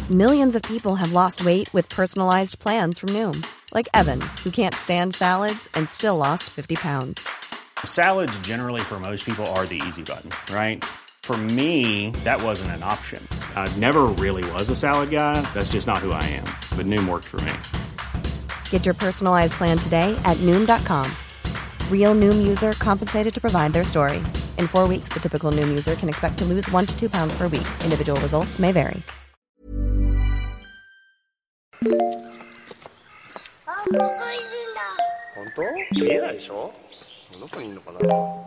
Millions of people have lost weight with personalized plans from Noom. Like Evan, who can't stand salads and still lost 50 pounds. Salads generally for most people are the easy button, right? For me, that wasn't an option. I never really was a salad guy. That's just not who I am. But Noom worked for me. Get your personalized plan today at Noom.com. Real Noom user compensated to provide their story. In 4 weeks, the typical Noom user can expect to lose 1 to 2 pounds per week. Individual results may vary. 本当？見えないでしょ？どこにいるのかな？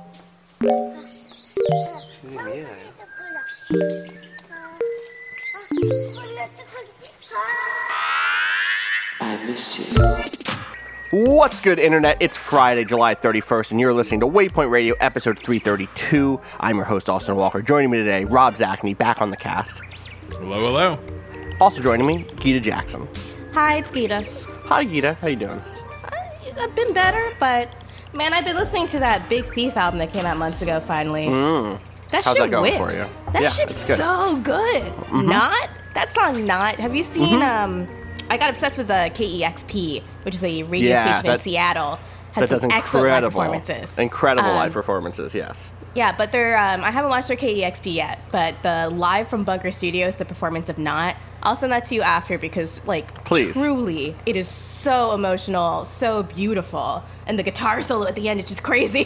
見えないよ。I miss you. What's good, Internet? It's Friday, July 31st, and you're listening to Waypoint Radio, episode 332. I'm your host, Austin Walker. Joining me today, Rob Zachney, back on the cast. Hello, hello. Also joining me, Geeta Jackson. Hi, it's Geeta. Hi, Geeta. How you doing? I've been better, but man, I've been listening to that Big Thief album that came out months ago, finally. That How's shit that going whips. for you? That Yeah, shit's it's good. so good. Not? That song, Not. Have you seen, I got obsessed with the KEXP, which is a radio station in Seattle. Has that some does excellent live incredible, performances. incredible live performances, yes. Yeah, but they're, I haven't watched their KEXP yet, but the live from Bunker Studios, the performance of Not, I'll send that to you after because, like, Please. Truly, it is so emotional, so beautiful, and the guitar solo at the end is just crazy.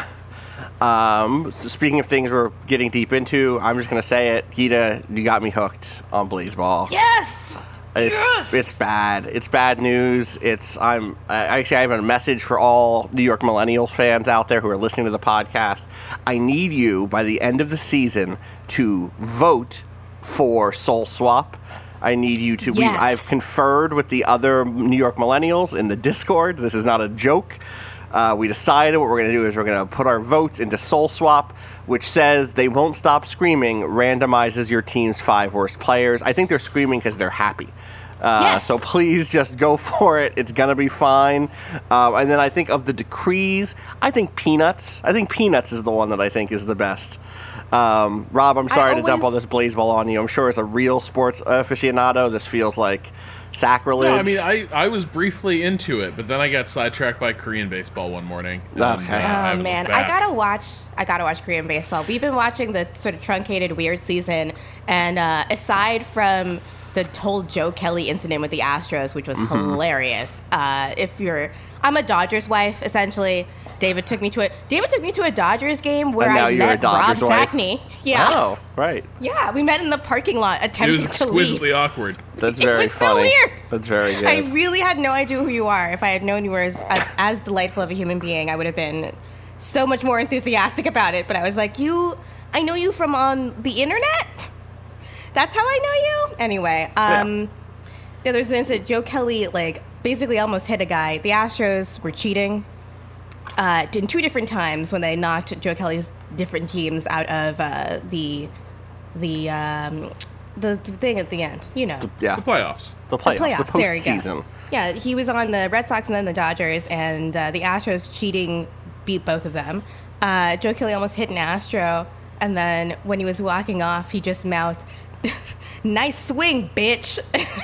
So speaking of things we're getting deep into, I'm just going to say it. Geeta, you got me hooked on Blazeball. Yes! It's bad. It's bad news. I have a message for all New York Millennials fans out there who are listening to the podcast. I need you by the end of the season to vote for Soul Swap. I need you to. Yes. I've conferred with the other New York Millennials in the Discord. This is not a joke. We decided what we're going to do is we're going to put our votes into Soul Swap, which says they won't stop screaming, randomizes your team's 5 worst players. I think they're screaming because they're happy. Yes. So please just go for it. It's going to be fine. And then I think of the decrees, I think Peanuts. I think Peanuts is the one that I think is the best. Rob, I'm sorry to dump all this Blazeball on you. I'm sure as a real sports aficionado, this feels like sacrilege. No, I mean, I was briefly into it, but then I got sidetracked by Korean baseball one morning. Okay. Oh man, I gotta watch Korean baseball. We've been watching the sort of truncated weird season, and aside from the whole Joe Kelly incident with the Astros, which was hilarious. I'm a Dodgers wife essentially. David took me to a Dodgers game where I met Rob Zachney. Yeah. Oh, right. Yeah, we met in the parking lot attempting to leave. It was exquisitely awkward. That's very it was funny. So weird. That's very good. I really had no idea who you are. If I had known you were as delightful of a human being, I would have been so much more enthusiastic about it. But I was like, I know you from on the internet? That's how I know you? Anyway, there's an incident. Joe Kelly, basically almost hit a guy. The Astros were cheating in 2 different times when they knocked Joe Kelly's different teams out of the thing at the end, you know. The playoffs. The playoffs. The there you go. postseason. Yeah, he was on the Red Sox and then the Dodgers, and the Astros cheating beat both of them. Joe Kelly almost hit an Astro, and then when he was walking off, he just mouthed, "Nice swing, bitch."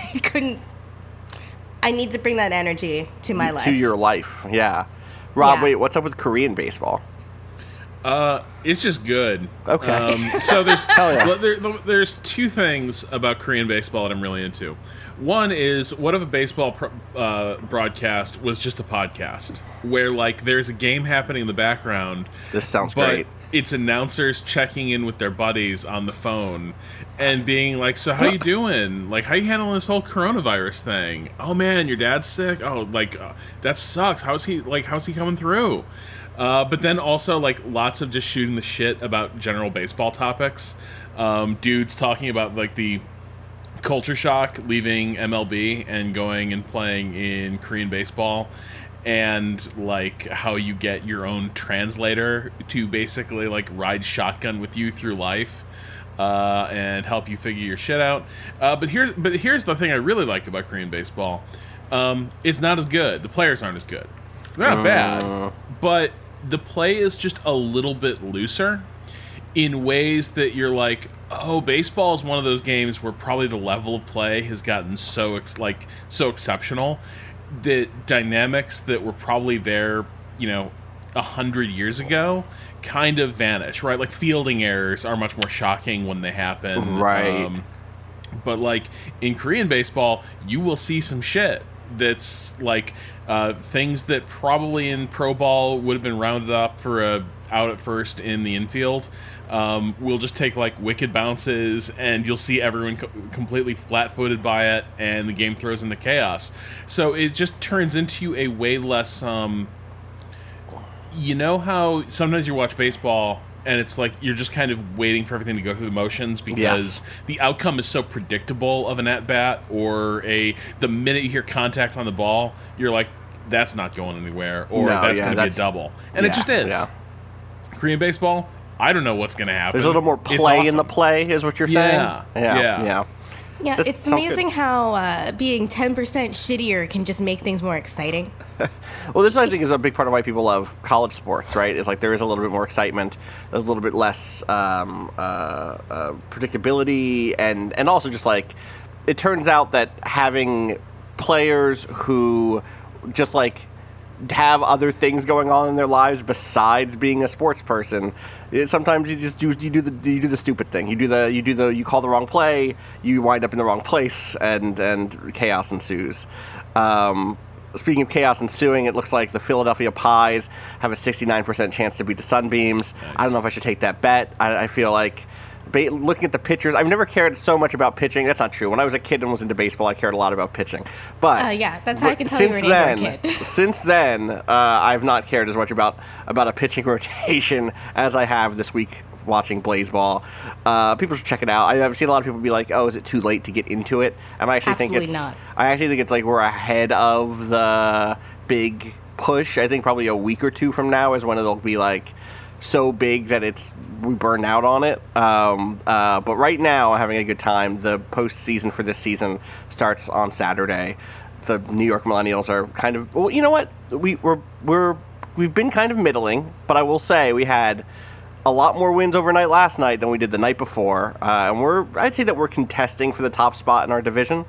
I need to bring that energy to my life. To your life, yeah. Rob, Yeah. wait, what's up with Korean baseball? It's just good. Okay. So there's yeah. there's 2 things about Korean baseball that I'm really into. One is, what if a baseball broadcast was just a podcast where there's a game happening in the background. This sounds but great. It's announcers checking in with their buddies on the phone and being like, "So how you doing? How you handling this whole coronavirus thing? Oh man, your dad's sick. Oh, that sucks. How's he coming through?" But then also lots of just shooting the shit about general baseball topics. Dudes talking about the culture shock leaving MLB and going and playing in Korean baseball, and how you get your own translator to basically ride shotgun with you through life and help you figure your shit out. But here's the thing I really like about Korean baseball. It's not as good. The players aren't as good. They're not bad, but the play is just a little bit looser. in ways that you're like, oh, baseball is one of those games where probably the level of play has gotten so exceptional that dynamics that were probably there, 100 years ago kind of vanish, right? Like fielding errors are much more shocking when they happen. Right. But like in Korean baseball, you will see some shit that's like things that probably in pro ball would have been rounded up for a out at first in the infield. We'll just take like wicked bounces, and you'll see everyone completely flat-footed by it, and the game throws into chaos. So it just turns into a way less. You know how sometimes you watch baseball and it's like you're just kind of waiting for everything to go through the motions because the outcome is so predictable of an at-bat, or the minute you hear contact on the ball, you're like, that's not going anywhere, or that's going to be a double. And it just is. Yeah. Korean baseball, I don't know what's going to happen. There's a little more play in the play, is what you're saying? Yeah. Yeah, it's amazing how being 10% shittier can just make things more exciting. Well, this, I think, is a big part of why people love college sports, right? Is like there is a little bit more excitement, there's a little bit less predictability, and also just like it turns out that having players who just like have other things going on in their lives besides being a sports person. Sometimes you just do the stupid thing. You call the wrong play, you wind up in the wrong place, and chaos ensues. Speaking of chaos ensuing, it looks like the Philadelphia Pies have a 69% chance to beat the Sunbeams. Nice. I don't know if I should take that bet. I feel like looking at the pitchers, I've never cared so much about pitching. That's not true. When I was a kid and was into baseball, I cared a lot about pitching. But that's how I can tell you were an Indian kid. Since then, I've not cared as much about a pitching rotation as I have this week watching Blaseball. People should check it out. I've seen a lot of people be like, "Oh, is it too late to get into it?" And I actually think it's like we're ahead of the big push. I think probably a week or two from now is when it'll be like so big that we burn out on it. But right now, I'm having a good time. The postseason for this season starts on Saturday. The New York Millennials are kind of, well, you know what? We've been kind of middling, but I will say we had a lot more wins overnight last night than we did the night before, and I'd say that we're contesting for the top spot in our division.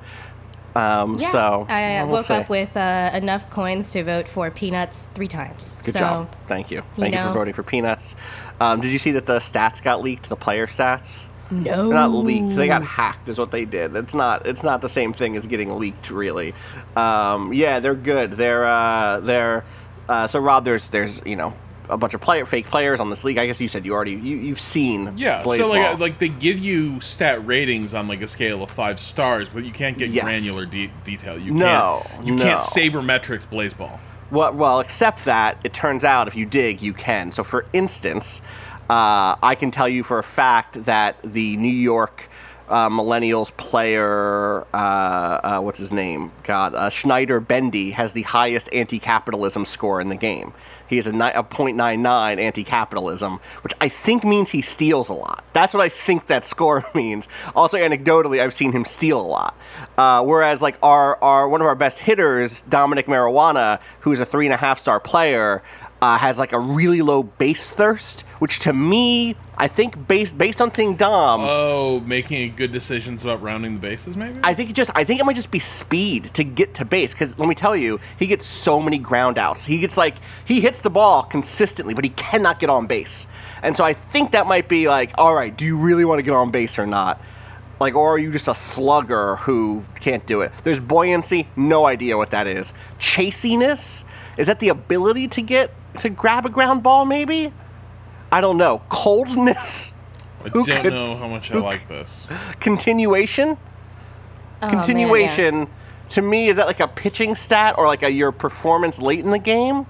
So I woke up with enough coins to vote for Peanuts 3 times. Good job. Thank you. Thank you for voting for Peanuts. Did you see that the stats got leaked, the player stats? No. They're not leaked. They got hacked is what they did. It's not the same thing as getting leaked, really. They're good. They're so Rob, there's a bunch of fake players on this league. I guess you said you've seen. Yeah, Blaseball. So like they give you stat ratings on like a scale of 5 stars, but you can't get granular detail. You can't sabermetrics Blaseball. Well, except that it turns out if you dig, you can. So for instance, I can tell you for a fact that the New York Millennials player, what's his name? Schneider Bendy has the highest anti-capitalism score in the game. He has a 0.99 anti-capitalism, which I think means he steals a lot. That's what I think that score means. Also, anecdotally, I've seen him steal a lot. Whereas, like our one of our best hitters, Dominic Marijuana, who's a 3.5-star player, has like a really low base thirst, which to me, I think based on seeing Dom. Oh, making good decisions about rounding the bases, maybe? I think it might just be speed to get to base, because let me tell you, he gets so many ground outs. He hits the ball consistently, but he cannot get on base. And so I think that might be like, all right, do you really want to get on base or not? Like, or are you just a slugger who can't do it? There's buoyancy, no idea what that is. Chasiness, is that the ability to grab a ground ball, maybe? I don't know. Coldness? I don't know how much I like this. Continuation? Continuation, to me, is that like a pitching stat or like your performance late in the game?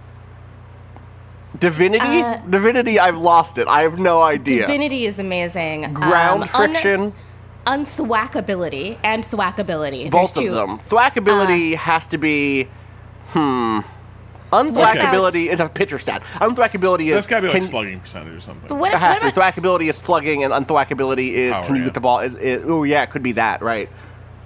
Divinity? Divinity, I've lost it. I have no idea. Divinity is amazing. Ground friction? Unthwackability and thwackability. Both of them. Thwackability has to be... Unthwackability is a pitcher stat. Unthwackability is... That's got to be like slugging percentage or something. But it has to be. Thwackability is slugging, and unthwackability is... Power, can you get the ball... it could be that, right.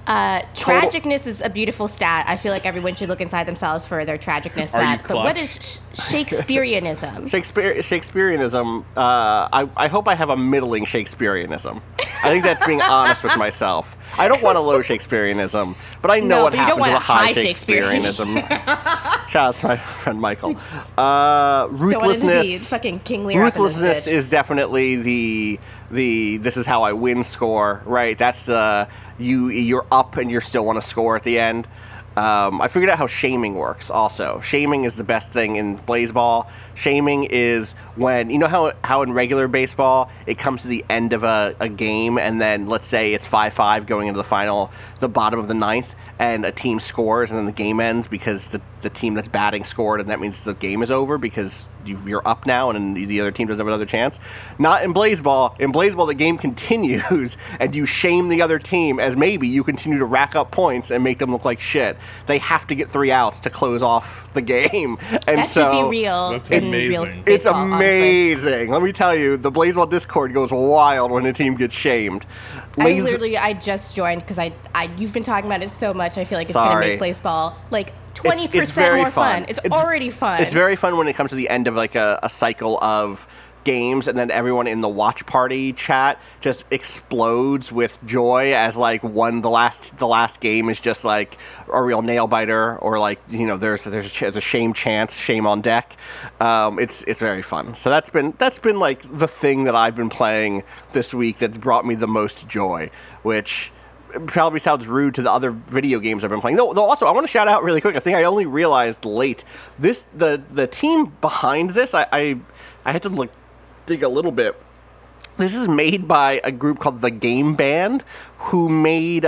Tragicness is a beautiful stat. I feel like everyone should look inside themselves for their tragicness stat. But what is Shakespeareanism? Shakespeareanism, I hope I have a middling Shakespeareanism. I think that's being honest with myself. I don't want a low Shakespeareanism, but I know what happens with a high Shakespeareanism. Shout out to my friend Michael. Ruthlessness. Fucking King Lear. Ruthlessness is definitely the this is how I win score, right? That's the you're up and you still want to score at the end. I figured out how shaming works also. Shaming is the best thing in Blaseball. Shaming is when, you know how in regular baseball, it comes to the end of a game, and then let's say it's 5-5 going into the bottom of the ninth, and a team scores, and then the game ends because the team that's batting scored, and that means the game is over because you're up now, and the other team doesn't have another chance. Not in Blaseball. In Blaseball, the game continues, and you shame the other team as maybe you continue to rack up points and make them look like shit. They have to get 3 outs to close off the game. And that should be real. That's amazing. Real it's baseball, amazing. Honestly. Let me tell you, the Blaseball Discord goes wild when a team gets shamed. I just joined because you've been talking about it so much. I feel like it's going to make Blaseball like 20% more fun. It's already fun. It's very fun when it comes to the end of like a cycle of games, and then everyone in the watch party chat just explodes with joy as like the last game is just like a real nail biter, or like, you know, there's a shame chance, shame on deck. It's very fun. So that's been like the thing that I've been playing this week that's brought me the most joy, which probably sounds rude to the other video games I've been playing. Though also, I want to shout out really quick. I think I only realized late the team behind this. I had to dig a little bit. This is made by a group called The Game Band, who made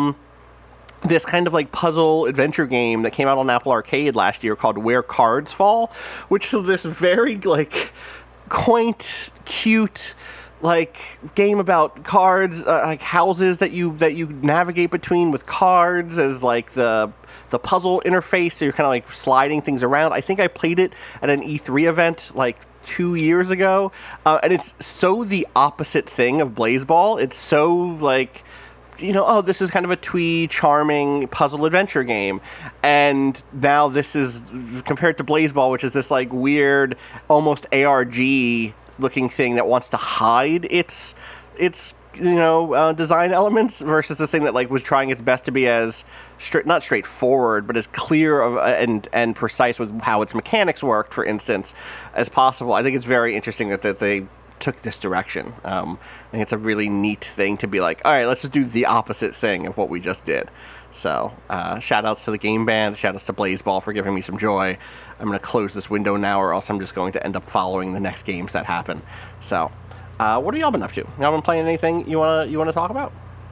this kind of like puzzle adventure game that came out on Apple Arcade last year called Where Cards Fall, which is this very like quaint, cute like game about cards, like houses that you navigate between with cards as like the puzzle interface. So you're kind of like sliding things around. I think I played it at an E3 event like 2 years ago, and it's so the opposite thing of Blaseball. It's so like, you know, oh, this is kind of a twee, charming puzzle adventure game, and now this is compared to Blaseball, which is this like weird, almost ARG looking thing that wants to hide its design elements, versus this thing that like was trying its best to be as not straightforward, but as clear and precise with how its mechanics worked, for instance, as possible. I think it's very interesting that they took this direction. I think it's a really neat thing to be like, all right, let's just do the opposite thing of what we just did. So shout outs to the Game Band, shout outs to Blaseball for giving me some joy. I'm going to close this window now, or else I'm just going to end up following the next games that happen. So what have y'all been up to? Y'all been playing anything you wanna talk about?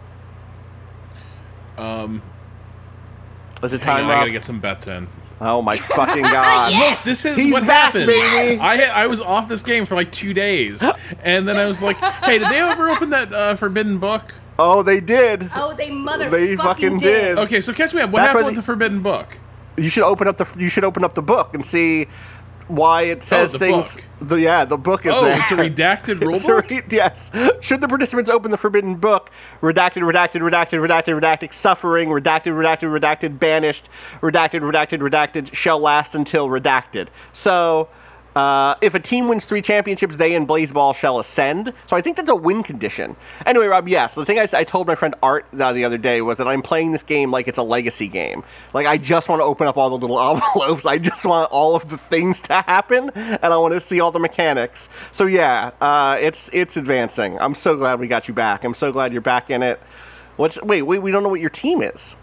Is it time? I gotta get some bets in. Oh my fucking god! Look, this is He's what back, happened. Baby. I was off this game for like 2 days, and then I was like, "Hey, did they ever open that Forbidden Book?" Oh, they did. Oh, they fucking did. Okay, so catch me up. What happened with the Forbidden Book? You should open up the book and see why it says things. Book. The book is there. Oh, it's a redacted rulebook? Yes. Should the participants open the forbidden book, redacted, suffering, redacted, banished, redacted, shall last until redacted. So, if a team wins 3 championships, they in Blaseball shall ascend. So I think that's a win condition. Anyway, Rob, yes. The thing I told my friend Art the other day was that I'm playing this game like it's a legacy game. Like, I just want to open up all the little envelopes. I just want all of the things to happen, and I want to see all the mechanics. So yeah, it's advancing. I'm so glad we got you back. I'm so glad you're back in it. Wait, we don't know what your team is.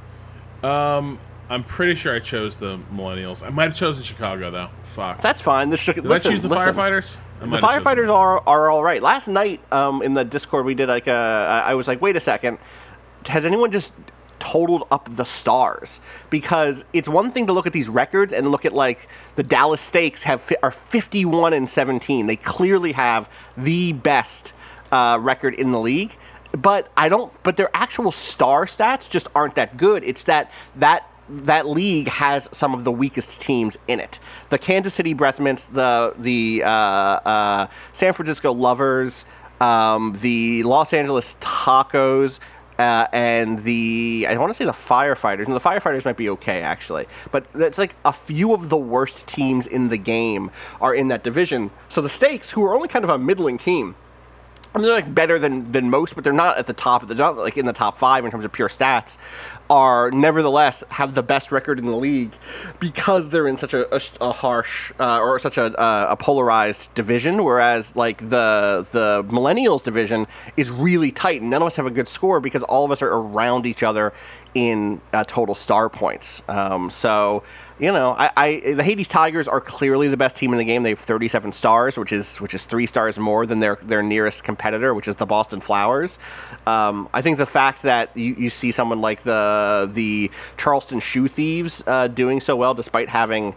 I'm pretty sure I chose the Millennials. I might have chosen Chicago, though. Fuck. That's fine. Did I choose the Firefighters? The Firefighters are all right. Last night in the Discord, we did like I was like, wait a second. Has anyone just totaled up the stars? Because it's one thing to look at these records and look at like the Dallas Stakes are 51-17. They clearly have the best record in the league. But their actual star stats just aren't that good. It's that league has some of the weakest teams in it. The Kansas City Breath Mints, the San Francisco Lovers, the Los Angeles Tacos, and I want to say the firefighters, and the firefighters might be okay actually, but it's like a few of the worst teams in the game are in that division. So the Stakes, who are only kind of a middling team, and they're like better than most, but they're not at the top. They're not like in the top 5 in terms of pure stats. Are nevertheless have the best record in the league because they're in such a harsh or such a polarized division. Whereas like the Millennials division is really tight, and none of us have a good score because all of us are around each other in total star points. So you know, the Hades Tigers are clearly the best team in the game. They have 37 stars, which is 3 stars more than their nearest competitor, which is the Boston Flowers. I think the fact that you see someone like the Charleston Shoe Thieves doing so well, despite having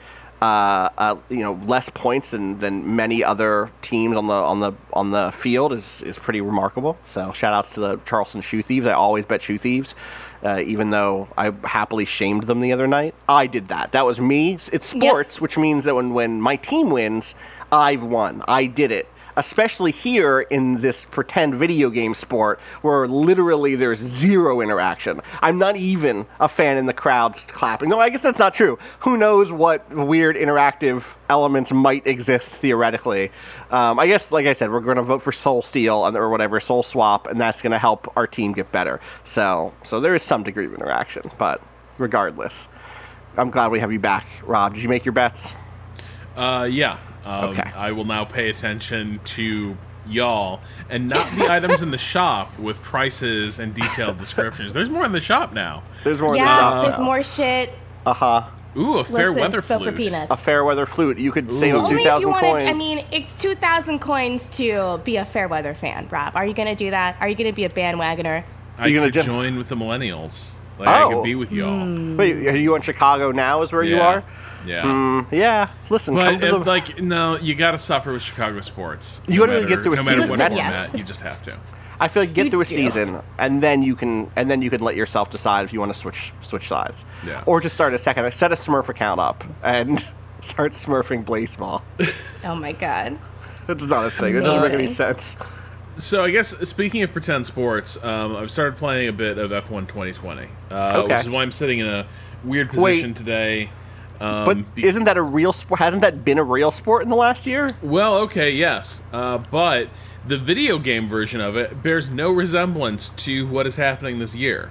less points than many other teams on the field, is pretty remarkable. So shout outs to the Charleston Shoe Thieves. I always bet Shoe Thieves. Even though I happily shamed them the other night. I did that. That was me. It's sports, which means that when my team wins, I've won. I did it. Especially here in this pretend video game sport where literally there's zero interaction. I'm not even a fan in the crowd clapping. No, I guess that's not true. Who knows what weird interactive elements might exist theoretically. I guess, like I said, we're going to vote for Soul Steal or whatever, Soul Swap, and that's going to help our team get better. So there is some degree of interaction, but regardless, I'm glad we have you back. Rob, did you make your bets? Yeah. Okay. I will now pay attention to y'all and not the items in the shop with prices and detailed descriptions. There's more in the shop now. There's more in the shop. There's more shit. Uh-huh. Ooh, a fair weather vote flute. for peanuts. A fair weather flute. You could save up Only 2,000 if you coins. wanted, I mean, it's 2,000 coins to be a fair weather fan, Rob. Are you going to do that? Are you going to be a bandwagoner? I You're could gonna join with the millennials. Like, I could be with y'all. Wait, are you in Chicago now is where you Yeah. are? Yeah. Yeah, listen. But, come to like, no, you got to suffer with Chicago sports. You gotta really get through a No matter season. what Yes. format, you just have to. I feel like get You through a do. season, and then you can let yourself decide if you want to switch sides, Yeah. or just set a Smurf account up and start smurfing baseball. Oh my god. That's not a thing. It doesn't make any Amazing. sense. So I guess speaking of pretend sports, I've started playing a bit of F1 2020, Okay. which is why I'm sitting in a weird position today. But isn't that a real sport? Hasn't that been a real sport in the last year? Well, okay, yes, but the video game version of it bears no resemblance to what is happening this year.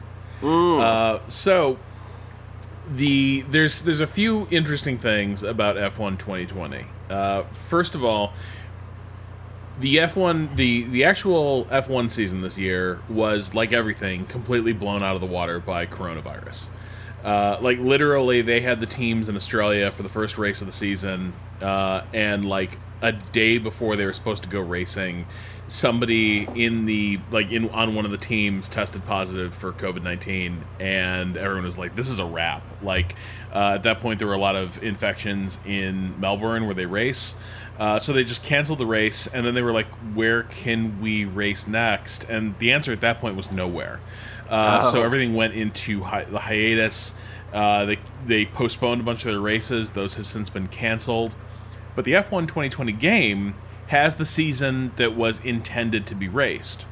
So there's a few interesting things about F1 2020. First of all, the F1 the actual F1 season this year was, like everything, completely blown out of the water by coronavirus. Like literally, they had the teams in Australia for the first race of the season, and like a day before they were supposed to go racing, somebody on one of the teams tested positive for COVID-19, and everyone was like, "This is a wrap." Like at that point, there were a lot of infections in Melbourne where they race. So they just canceled the race, and then they were like, where can we race next? And the answer at that point was nowhere. So everything went into the hiatus. They postponed a bunch of their races. Those have since been canceled. But the F1 2020 game has the season that was intended to be raced.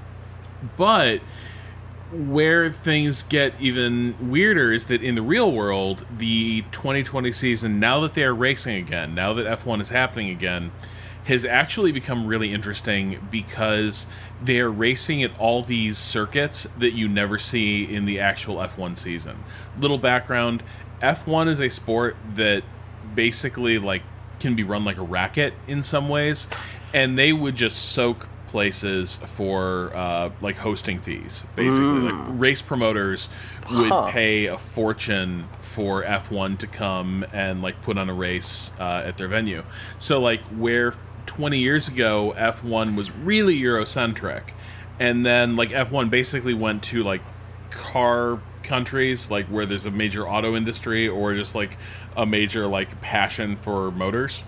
But where things get even weirder is that in the real world, the 2020 season, now that they are racing again, now that F1 is happening again, has actually become really interesting because they are racing at all these circuits that you never see in the actual F1 season. Little background, F1 is a sport that basically like can be run like a racket in some ways, and they would just soak places for like hosting fees, basically. Like race promoters would pay a fortune for F1 to come and like put on a race at their venue. So like where 20 years ago F1 was really Eurocentric, and then like F1 basically went to like car countries, like where there's a major auto industry or just like a major like passion for motors.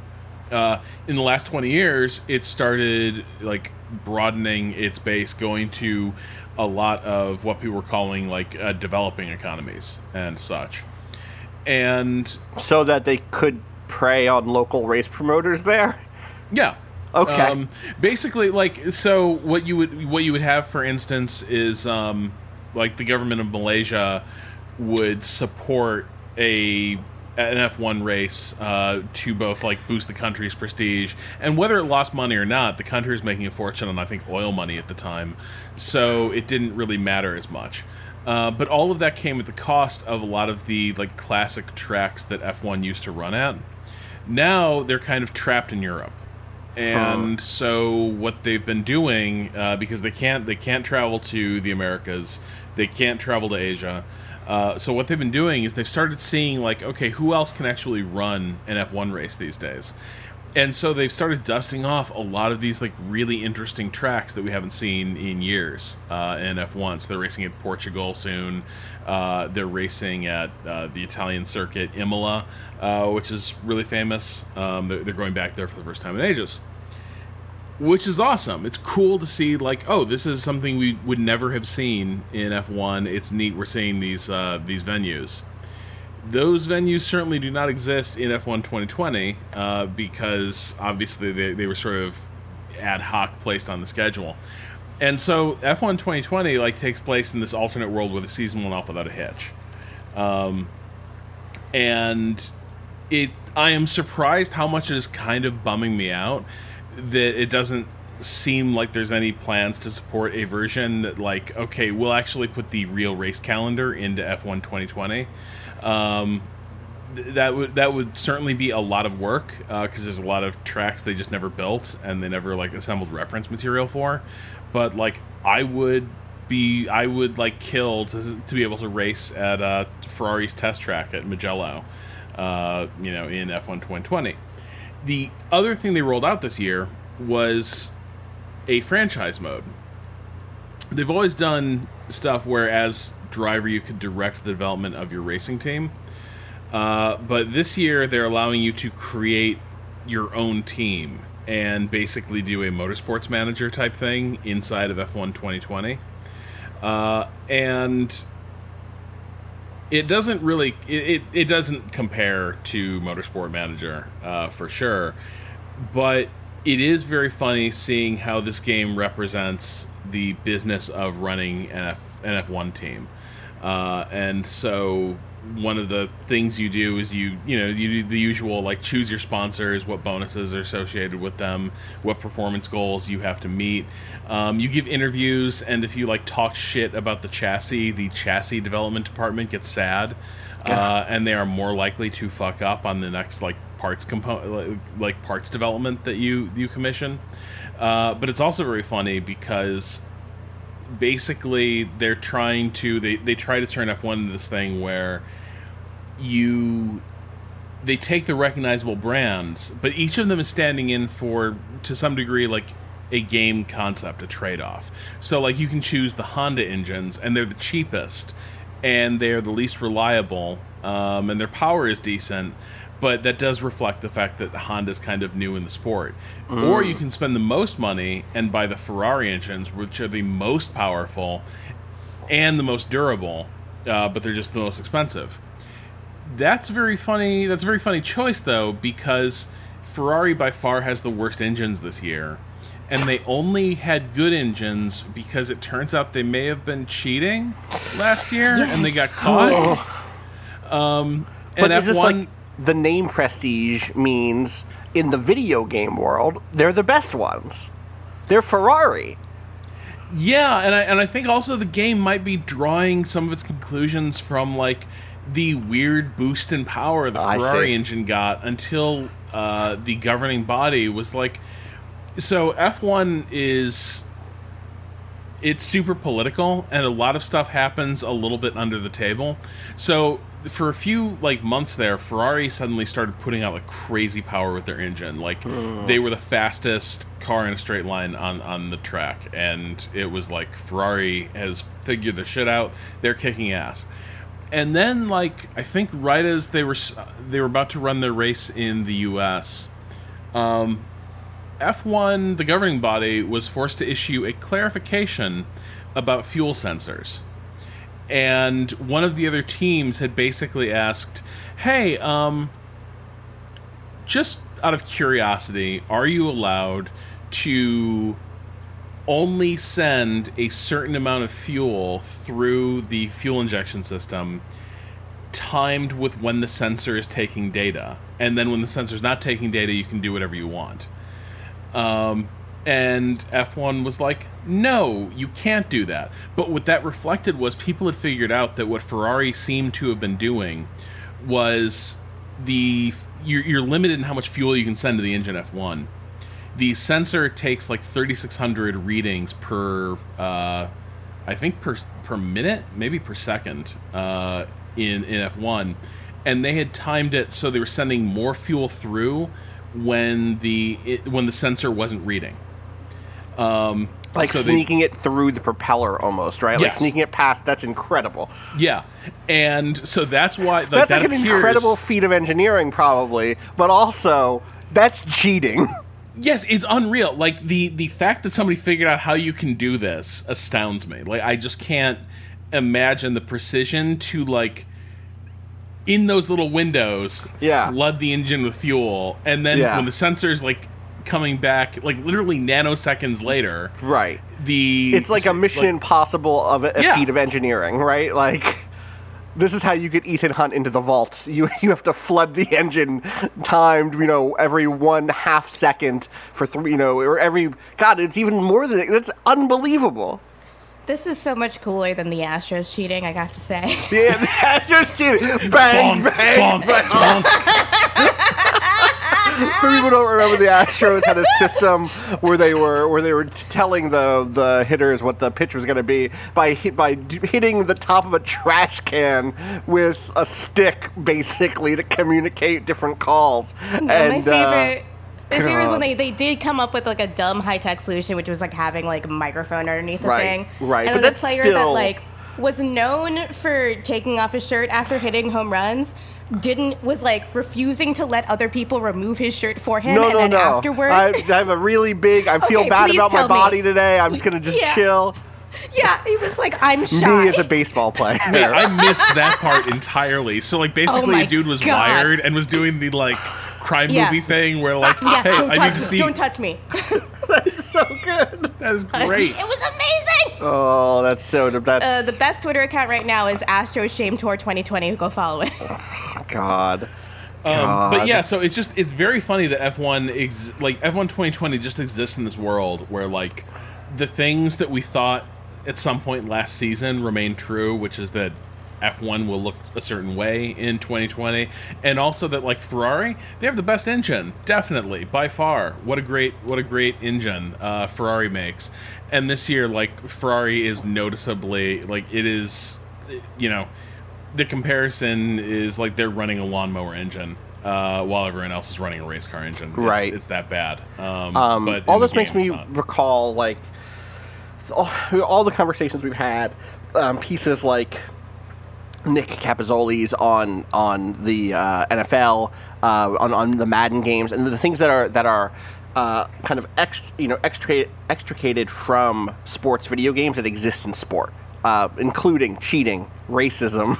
In the last 20 years, it started like broadening its base, going to a lot of what people were calling like developing economies and such. And So that they could prey on local race promoters there? yeah, Okay. Basically, like, so what you would have, for instance, is like the government of Malaysia would support an F1 race to both like boost the country's prestige, and whether it lost money or not, the country was making a fortune on, I think, oil money at the time, so it didn't really matter as much. But all of that came at the cost of a lot of the like classic tracks that F1 used to run at. Now they're kind of trapped in Europe. And so what they've been doing, because they can't travel to the Americas, they can't travel to Asia. So what they've been doing is they've started seeing, like, okay, who else can actually run an F1 race these days? And so they've started dusting off a lot of these like really interesting tracks that we haven't seen in years in F1. So they're racing at Portugal soon. They're racing at the Italian circuit, Imola, which is really famous. They're going back there for the first time in ages, which is awesome. It's cool to see, like, oh, this is something we would never have seen in F1. It's neat we're seeing these venues. Those venues certainly do not exist in F1 2020 because obviously they were sort of ad hoc placed on the schedule. And so F1 2020 like takes place in this alternate world where the season went off without a hitch. And I am surprised how much it is kind of bumming me out that it doesn't seem like there's any plans to support a version that, like, okay, we'll actually put the real race calendar into F1 2020. That would certainly be a lot of work because there's a lot of tracks they just never built and they never like assembled reference material for. But like I would like kill to be able to race at Ferrari's test track at Mugello, in F1 2020. The other thing they rolled out this year was a franchise mode. They've always done stuff where as driver you could direct the development of your racing team, but this year they're allowing you to create your own team and basically do a motorsports manager type thing inside of F1 2020, and it doesn't really it doesn't compare to Motorsport Manager for sure, but it is very funny seeing how this game represents the business of running an F1 team. And so one of the things you do is you do the usual, like, choose your sponsors, what bonuses are associated with them, what performance goals you have to meet. You give interviews, and if you like talk shit about the chassis development department gets sad, and they are more likely to fuck up on the next like parts parts development that you commission. But it's also very funny because basically they're trying to they try to turn F1 into this thing where they take the recognizable brands, but each of them is standing in for, to some degree, like a game concept, a trade-off. So like you can choose the Honda engines, and they're the cheapest and they're the least reliable, and their power is decent, but that does reflect the fact that Honda's kind of new in the sport. Or you can spend the most money and buy the Ferrari engines, which are the most powerful and the most durable, but they're just the most expensive. That's very funny. That's a very funny choice, though, because Ferrari by far has the worst engines this year, and they only had good engines because it turns out they may have been cheating last year, and they got caught. But is this like the name prestige means in the video game world, they're the best ones? They're Ferrari. Yeah, and I think also the game might be drawing some of its conclusions from like the weird boost in power the Ferrari engine got until the governing body was like, so F1 it's super political, and a lot of stuff happens a little bit under the table. So for a few like months there, Ferrari suddenly started putting out like crazy power with their engine. Like they were the fastest car in a straight line on the track, and it was like Ferrari has figured the shit out. They're kicking ass. And then, like, I think right as they were about to run their race in the U.S., F1, the governing body, was forced to issue a clarification about fuel sensors. And one of the other teams had basically asked, hey, just out of curiosity, are you allowed to only send a certain amount of fuel through the fuel injection system timed with when the sensor is taking data? And then when the sensor's not taking data, you can do whatever you want. And F1 was like, no, you can't do that. But what that reflected was people had figured out that what Ferrari seemed to have been doing was you're limited in how much fuel you can send to the engine F1. The sensor takes like 3,600 readings per, I think per minute, maybe per second, in F1, and they had timed it so they were sending more fuel through when the sensor wasn't reading. Like so sneaking it through the propeller almost, right? Yes. Like sneaking it past. That's incredible. Yeah, and so that's why That's that like an appears, incredible feat of engineering, probably, but also that's cheating. Yes, it's unreal. Like the fact that somebody figured out how you can do this astounds me. Like I just can't imagine the precision to like in those little windows flood the engine with fuel, and then when the sensor's like coming back like literally nanoseconds later, right? It's like a Mission Impossible of a feat of engineering, right? Like this is how you get Ethan Hunt into the vault. You have to flood the engine timed, every 1/2 second for 3, or every, God, it's even more than that's unbelievable. This is so much cooler than the Astros cheating, I have to say. Yeah, the Astros cheating. Bang, bonk, bang, bonk, bang. bonk. For people who don't remember, the Astros had a system where they were telling the hitters what the pitch was going to be by hitting the top of a trash can with a stick, basically, to communicate different calls. My favorite is when they did come up with like a dumb high-tech solution, which was like having like a microphone underneath the thing. Right, and but then the that's player still... that like was known for taking off his shirt after hitting home runs was like refusing to let other people remove his shirt for him. No. Afterward, I have a really big. I feel bad about my body today. I'm just gonna chill. Yeah, he was like, I'm shy. Me as a baseball player. Wait, I missed that part entirely. So like basically a dude was wired and was doing the like crime movie thing where like, hey, I need to see. Don't touch me. That's so good. That is great. It was amazing. Oh, that's so. That's the best Twitter account right now is Astros Shame Tour 2020. Go follow it. God. But yeah, so it's very funny that F1 2020 just exists in this world where like the things that we thought at some point last season remain true, which is that F1 will look a certain way in 2020, and also that like Ferrari, they have the best engine, definitely by far. What a great engine Ferrari makes, and this year like Ferrari is noticeably like it is, the comparison is like they're running a lawnmower engine while everyone else is running a race car engine. Right, it's that bad. But all this makes me recall like all the conversations we've had, pieces like Nick Capozzoli's on the NFL, on the Madden games, and the things that are kind of extricated from sports video games that exist in sport, including cheating, racism,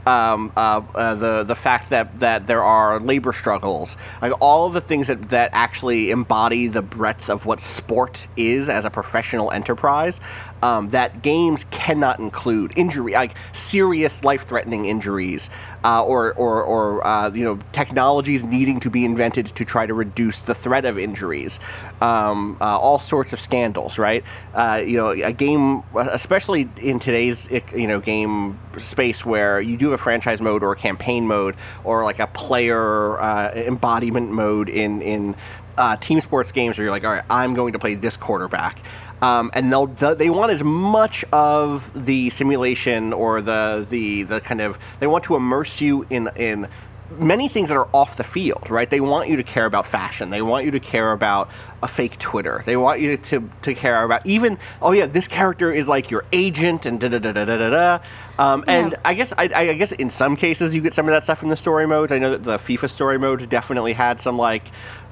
the fact that there are labor struggles, like all of the things that actually embody the breadth of what sport is as a professional enterprise, that games cannot include injury, like serious life-threatening injuries, or technologies needing to be invented to try to reduce the threat of injuries, all sorts of scandals, right? A game, especially in today's game space where you do have a franchise mode or a campaign mode or like a player embodiment mode in team sports games where you're like, all right, I'm going to play this quarterback. And they want as much of the simulation or the kind of, they want to immerse you in many things that are off the field, right? They want you to care about fashion. They want you to care about a fake Twitter. They want you to care about even, oh yeah, this character is like your agent and da-da-da-da-da-da. And I guess in some cases you get some of that stuff in the story modes. I know that the FIFA story mode definitely had some like,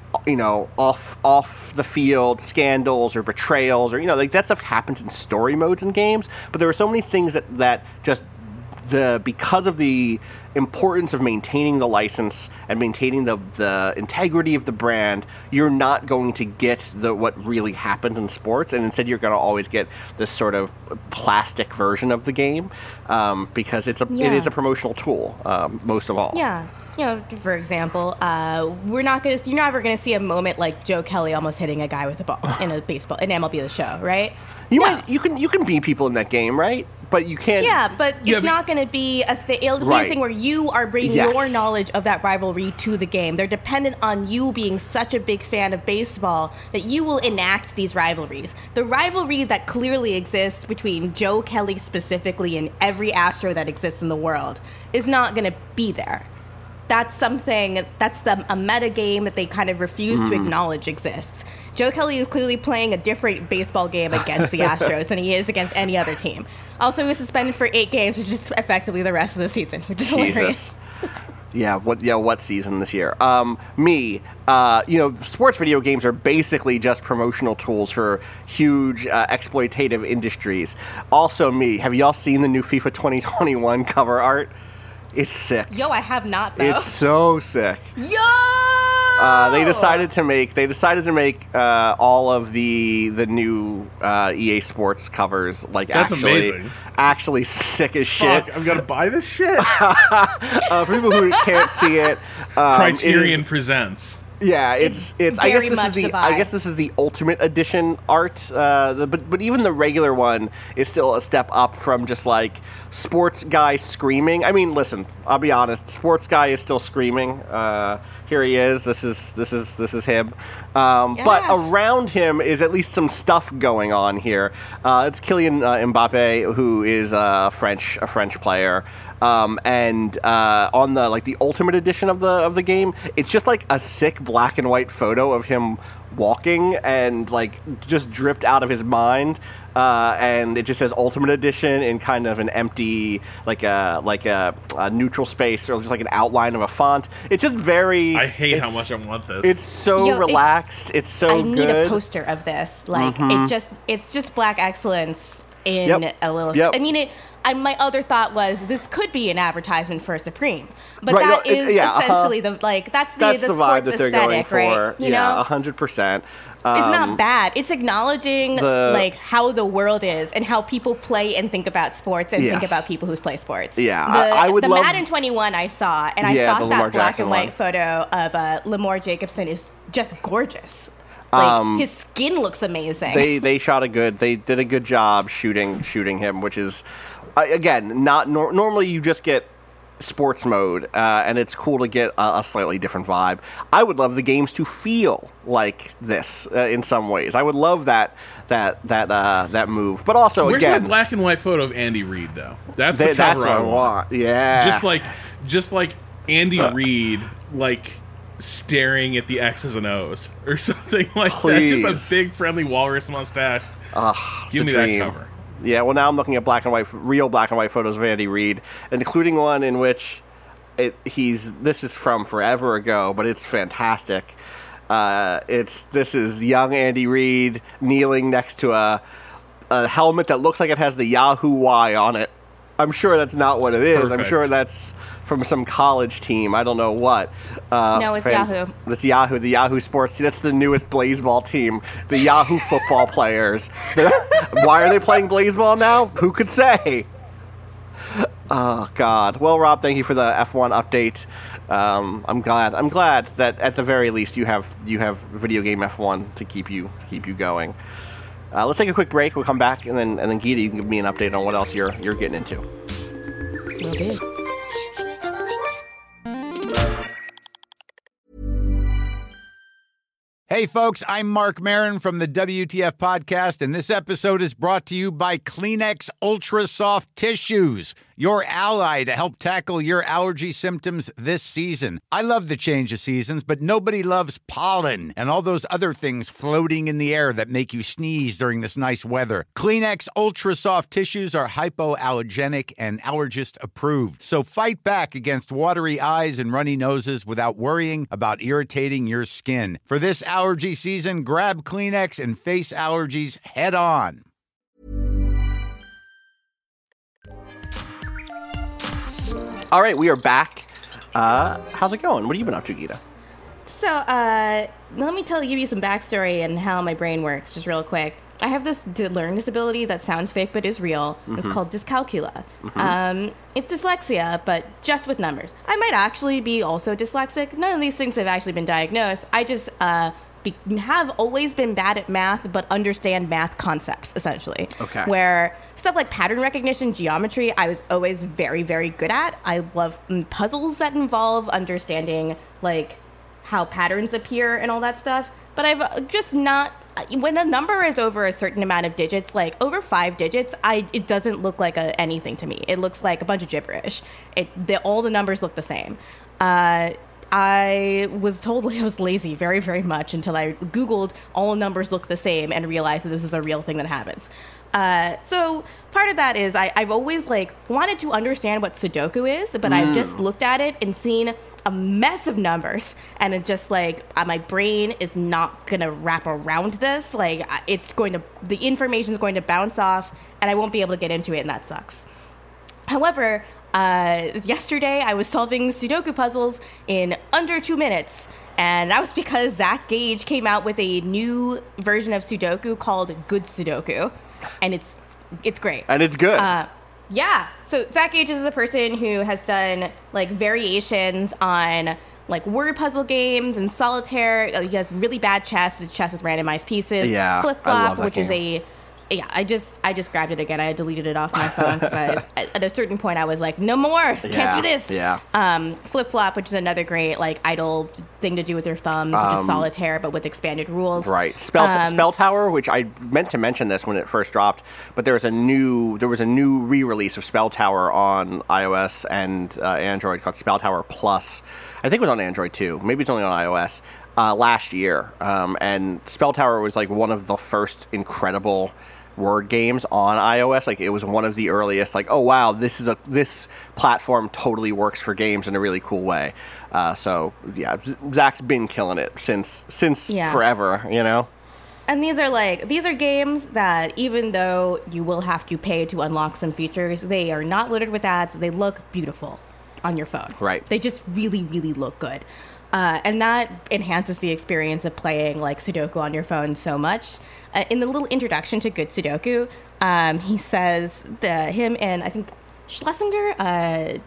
off the field scandals or betrayals or, like that stuff happens in story modes in games. But there are so many things that just because of the importance of maintaining the license and maintaining the integrity of the brand, you're not going to get what really happens in sports, and instead you're going to always get this sort of plastic version of the game, because it is a promotional tool, most of all. Yeah. You know, for example, you're never gonna see a moment like Joe Kelly almost hitting a guy with a ball in a MLB The Show, right? You can beat people in that game, right? But you can't. Yeah, but it's not going to be a thing. It'll be a thing where you are bringing your knowledge of that rivalry to the game. They're dependent on you being such a big fan of baseball that you will enact these rivalries. The rivalry that clearly exists between Joe Kelly specifically and every Astro that exists in the world is not going to be there. That's a meta game that they kind of refuse to acknowledge exists. Joe Kelly is clearly playing a different baseball game against the Astros than he is against any other team. Also, he was suspended for 8 games, which is effectively the rest of the season, which is hilarious. What season this year? Sports video games are basically just promotional tools for huge exploitative industries. Also, have y'all seen the new FIFA 2021 cover art? It's sick. Yo, I have not, though. It's so sick. Yo! They decided to make all of the new EA Sports covers That's amazing. Actually sick as shit. Fuck, I'm gonna buy this shit. For people who can't see it, Criterion presents. Yeah, it's. I guess this is the Ultimate Edition art. But even the regular one is still a step up from just like sports guy screaming. I mean, listen, I'll be honest. Sports guy is still screaming. Here he is. This is him. But around him is at least some stuff going on here. It's Kylian Mbappe, who is a French player. And on the Ultimate Edition of the game, it's just like a sick black and white photo of him walking and just dripped out of his mind, and it just says Ultimate Edition in kind of an empty like a neutral space, or just like an outline of a font. It's just very. I hate how much I want this. It's so relaxed. It's so good. I need a poster of this. It's just black excellence in a little. Yep. I mean my other thought was this could be an advertisement for Supreme, but that is essentially that's the vibe that they're going aesthetic, for. Right? You know, 100%. It's not bad. It's acknowledging how the world is and how people play and think about sports and think about people who play sports. Yeah, I would love Madden 21 I saw, and I thought that black and white photo of Lamar Jacobson is just gorgeous. His skin looks amazing. They did a good job shooting him, which is. Again, not normally you just get sports mode, and it's cool to get a slightly different vibe. I would love the games to feel like this in some ways. I would love that move. But also, where's my black and white photo of Andy Reid though? That's the cover what I want. Yeah, just like Andy Reid, staring at the X's and O's or something like that. Just a big friendly walrus mustache. Give me that cover. Yeah, well, now I'm looking at real black and white photos of Andy Reid, including one in which this is from forever ago, but it's fantastic. This is young Andy Reid kneeling next to a helmet that looks like it has the Yahoo Y on it. I'm sure that's not what it is. Perfect. I'm sure that's from some college team. I don't know what. No, it's Yahoo. That's Yahoo, the Yahoo Sports team. That's the newest Blaseball team, the Yahoo football players. Why are they playing Blaseball now? Who could say? Oh, God. Well, Rob, thank you for the F1 update. I'm glad that at the very least you have video game F1 to keep you going. Let's take a quick break. We'll come back, and then Gita, you can give me an update on what else you're getting into. Will do. Hey, folks, I'm Mark Maron from the WTF Podcast, and this episode is brought to you by Kleenex Ultra Soft Tissues, your ally to help tackle your allergy symptoms this season. I love the change of seasons, but nobody loves pollen and all those other things floating in the air that make you sneeze during this nice weather. Kleenex Ultra Soft Tissues are hypoallergenic and allergist approved, so fight back against watery eyes and runny noses without worrying about irritating your skin. For this allergy season, grab Kleenex and face allergies head on. All right, we are back. How's it going? What have you been up to, Gita? So, let me give you some backstory and how my brain works, just real quick. I have this learning disability that sounds fake but is real. Mm-hmm. It's called dyscalculia. Mm-hmm. It's dyslexia, but just with numbers. I might actually be also dyslexic. None of these things have actually been diagnosed. I just have always been bad at math, but understand math concepts, essentially. Okay. Where stuff like pattern recognition, geometry, I was always very, very good at. I love puzzles that involve understanding, like, how patterns appear and all that stuff. But I've just not... When a number is over a certain amount of digits, like over 5 digits, it doesn't look like anything to me. It looks like a bunch of gibberish. All the numbers look the same. I was told I was lazy very, very much until I Googled all numbers look the same and realized that this is a real thing that happens. So part of that is I've always wanted to understand what Sudoku is, but I've just looked at it and seen a mess of numbers, and it just my brain is not gonna wrap around this. The information is going to bounce off, and I won't be able to get into it, and that sucks. However, yesterday I was solving Sudoku puzzles in under 2 minutes, and that was because Zach Gage came out with a new version of Sudoku called Good Sudoku, and it's great. And it's good. Yeah. So Zach Gage is a person who has done variations on word puzzle games and solitaire. He has really bad chess with randomized pieces. Yeah. Flip Flop, which is I just grabbed it again. I deleted it off my phone because at a certain point I was like, no more, can't do this. Yeah. Flip Flop, which is another great idle thing to do with your thumbs, which is solitaire but with expanded rules. Right. Spell Tower, which I meant to mention this when it first dropped, but there was a new re-release of Spell Tower on iOS and Android called Spell Tower Plus. I think it was on Android too. Maybe it's only on iOS. Last year, and Spell Tower was one of the first incredible word games on iOS. It was one of the earliest. Oh wow, this platform totally works for games in a really cool way. So yeah, Zach's been killing it since forever. And these are games that, even though you will have to pay to unlock some features, they are not littered with ads. They look beautiful on your phone. Right. They just really, really look good. And that enhances the experience of playing Sudoku on your phone so much. In the little introduction to Good Sudoku, he says that him and I think Schlesinger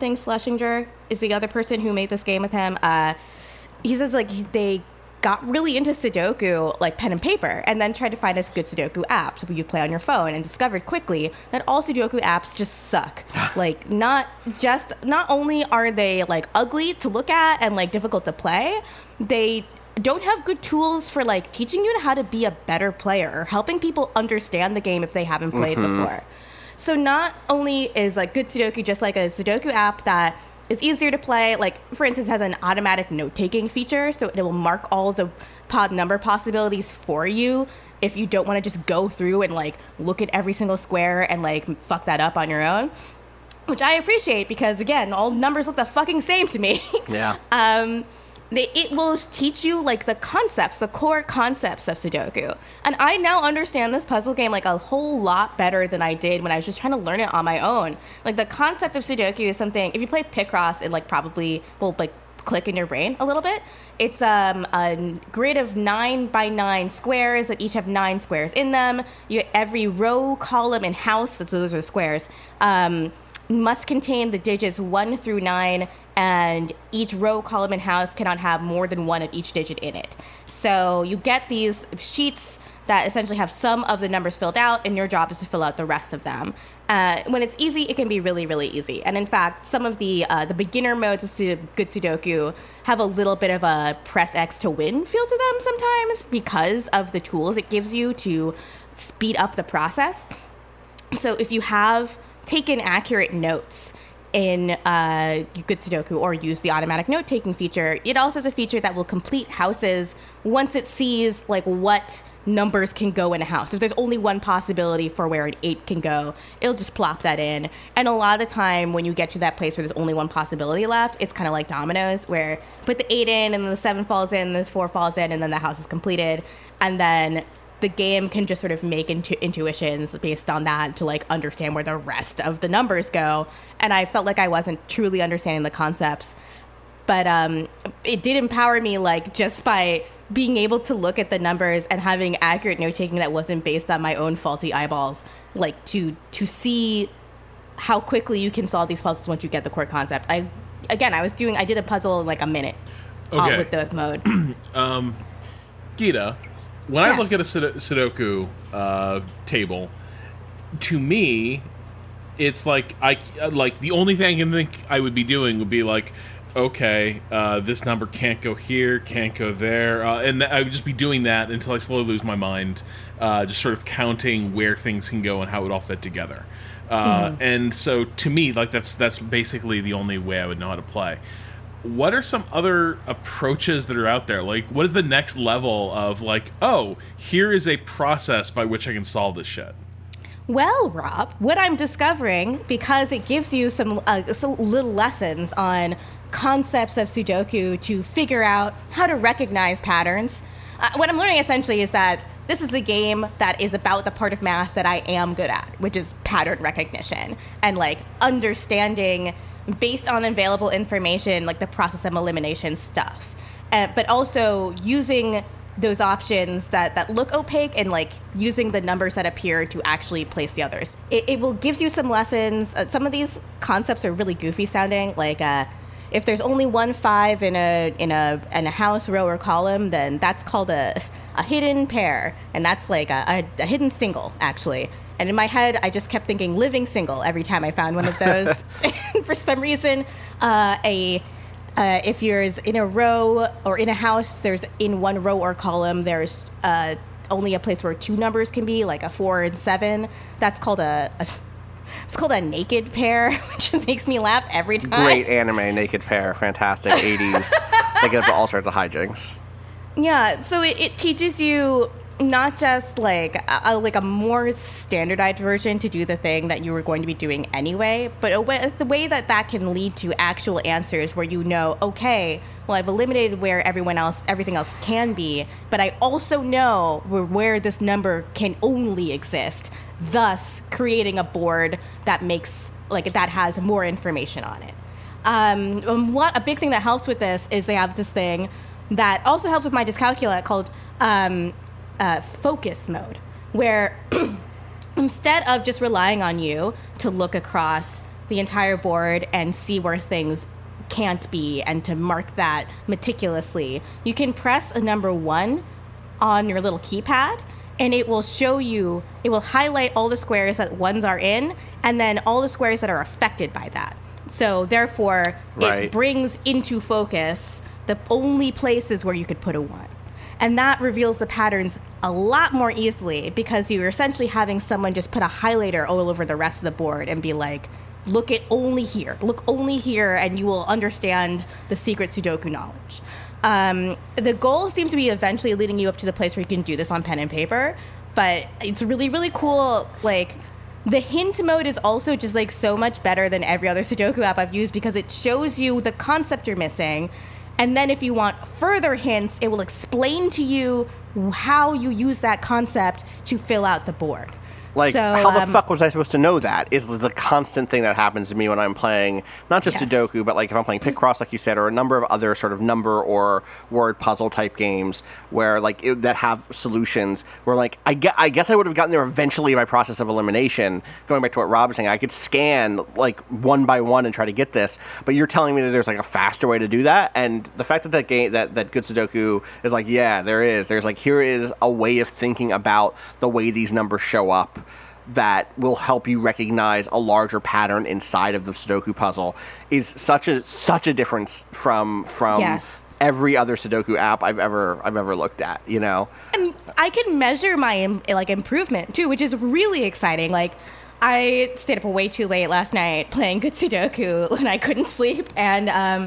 is the other person who made this game with him. He says they got really into Sudoku, pen and paper, and then tried to find a good Sudoku app so you play on your phone, and discovered quickly that all Sudoku apps just suck. Not only are they ugly to look at and difficult to play, they don't have good tools for teaching you how to be a better player or helping people understand the game if they haven't played before. So not only is Good Sudoku just a Sudoku app that is easier to play, for instance, has an automatic note-taking feature, so it will mark all the number possibilities for you if you don't want to just go through and look at every single square and fuck that up on your own, which I appreciate because, again, all numbers look the fucking same to me. Yeah. It will teach you the core concepts of Sudoku. And I now understand this puzzle game a whole lot better than I did when I was just trying to learn it on my own. The concept of Sudoku is something, if you play Picross, it probably will click in your brain a little bit. It's a grid of 9 by 9 squares that each have 9 squares in them. Every row, column, and house, those are the squares, must contain the digits 1 through 9, and each row, column, and house cannot have more than one of each digit in it. So you get these sheets that essentially have some of the numbers filled out, and your job is to fill out the rest of them. When it's easy, it can be really, really easy. And in fact, some of the beginner modes of Good Sudoku have a little bit of a press X to win feel to them sometimes because of the tools it gives you to speed up the process. So if you have taken accurate notes in Good Sudoku or use the automatic note-taking feature, it also has a feature that will complete houses once it sees what numbers can go in a house. If there's only one possibility for where an 8 can go, it'll just plop that in. And a lot of the time when you get to that place where there's only one possibility left, it's kind of like dominoes, where put the 8 in and then the 7 falls in, and the 4 falls in, and then the house is completed. And then the game can just sort of make intuitions based on that to like understand where the rest of the numbers go. And I felt like I wasn't truly understanding the concepts. But it did empower me, like, just by being able to look at the numbers and having accurate note-taking that wasn't based on my own faulty eyeballs, like, to see how quickly you can solve these puzzles once you get the core concept. I did a puzzle in, like, a minute with the mode. Geeta, when I look at a Sudoku table, to me, it's like the only thing I can think I would be doing would be like, okay, this number can't go here, can't go there, and I would just be doing that until I slowly lose my mind, just sort of counting where things can go and how it all fit together. And so, to me, like that's basically the only way I would know how to play. What are some other approaches that are out there? Like, what is the next level of like, oh, here is a process by which I can solve this shit? Well, Rob, what I'm discovering, because it gives you some little lessons on concepts of Sudoku to figure out how to recognize patterns. What I'm learning essentially is that this is a game that is about the part of math that I am good at, which is pattern recognition and like understanding based on available information, like the process of elimination stuff, but also using those options that look opaque and like using the numbers that appear to actually place the others. It will gives you some lessons. Some of these concepts are really goofy sounding, like if there's only 1 5 in a house, row, or column, then that's called a hidden pair, and that's like a hidden single, actually. And in my head, I just kept thinking living single every time I found one of those. And for some reason, if you're in a row or in a house, there's in one row or column, there's only a place where 2 numbers can be, like a 4 and 7. That's called it's called a naked pair, which makes me laugh every time. Great anime, naked pair, fantastic 80s. They get up to all sorts of hijinks. Yeah, so it teaches you not just like a more standardized version to do the thing that you were going to be doing anyway, but the way that can lead to actual answers where you know, okay, well, I've eliminated where everything else can be, but I also know where this number can only exist, thus creating a board that has more information on it. A big thing that helps with this is they have this thing that also helps with my dyscalculia called focus mode, where instead of just relying on you to look across the entire board and see where things can't be and to mark that meticulously, you can press a number 1 on your little keypad and it will highlight all the squares that ones are in and then all the squares that are affected by that. So therefore, It brings into focus the only places where you could put a 1. And that reveals the patterns a lot more easily because you're essentially having someone just put a highlighter all over the rest of the board and be like, look only here, and you will understand the secret Sudoku knowledge. The goal seems to be eventually leading you up to the place where you can do this on pen and paper, but it's really, really cool. Like, the hint mode is also just like so much better than every other Sudoku app I've used because it shows you the concept you're missing. And then if you want further hints, it will explain to you how you use that concept to fill out the board. Like, how the fuck was I supposed to know that? Is the constant thing that happens to me when I'm playing, not just Sudoku, but like if I'm playing Picross, like you said, or a number of other sort of number or word puzzle type games where like that have solutions. Where like I guess I would have gotten there eventually by process of elimination. Going back to what Rob was saying, I could scan like one by one and try to get this. But you're telling me that there's like a faster way to do that, and the fact that game that Good Sudoku is like, yeah, there is. There's like, here is a way of thinking about the way these numbers show up that will help you recognize a larger pattern inside of the Sudoku puzzle is such a difference from every other Sudoku app I've ever looked at, you know. And I can measure my improvement too, which is really exciting. Like, I stayed up way too late last night playing Good Sudoku and I couldn't sleep, and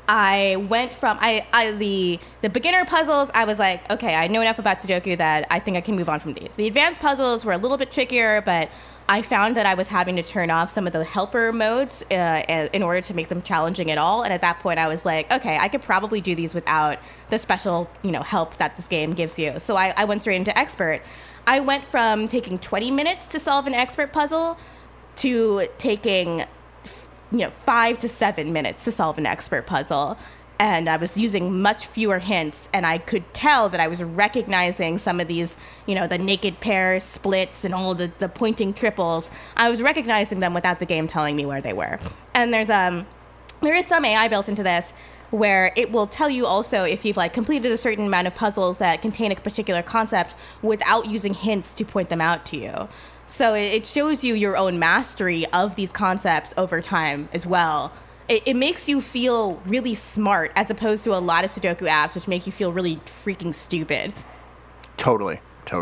I went from the beginner puzzles. I was like, okay, I know enough about Sudoku that I think I can move on from these. The advanced puzzles were a little bit trickier, but I found that I was having to turn off some of the helper modes in order to make them challenging at all. And at that point, I was like, okay, I could probably do these without the special, help that this game gives you. So I went straight into expert. I went from taking 20 minutes to solve an expert puzzle to taking, 5 to 7 minutes to solve an expert puzzle. And I was using much fewer hints, and I could tell that I was recognizing some of these, the naked pair splits and all the pointing triples. I was recognizing them without the game telling me where they were. And there is some AI built into this where it will tell you also if you've completed a certain amount of puzzles that contain a particular concept without using hints to point them out to you. So it shows you your own mastery of these concepts over time as well. It makes you feel really smart as opposed to a lot of Sudoku apps, which make you feel really freaking stupid. Totally.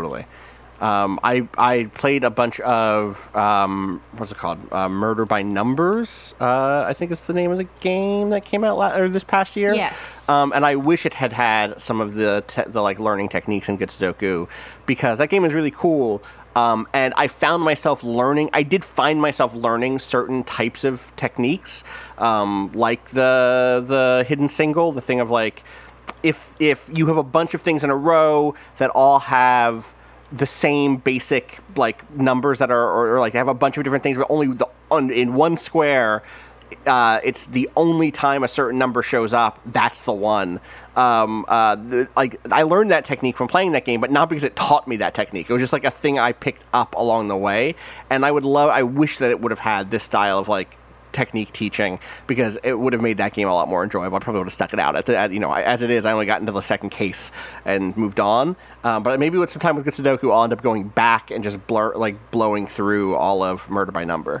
I played a bunch of, what's it called? Murder by Numbers, I think is the name of the game that came out this past year. Yes. And I wish it had some of the learning techniques in Good Sudoku, because that game is really cool. And I find myself learning certain types of techniques, like the hidden single, the thing of if you have a bunch of things in a row that all have the same basic numbers that are, or have a bunch of different things, but only in one square, it's the only time a certain number shows up, that's the one. I learned that technique from playing that game, but not because it taught me that technique. It was just a thing I picked up along the way, and I wish that it would have had this style of technique teaching, because it would have made that game a lot more enjoyable. I probably would have stuck it out. As it is, I only got into the second case and moved on. But maybe with some time with Good Sudoku, I'll end up going back and just blowing through all of Murder by Numbers,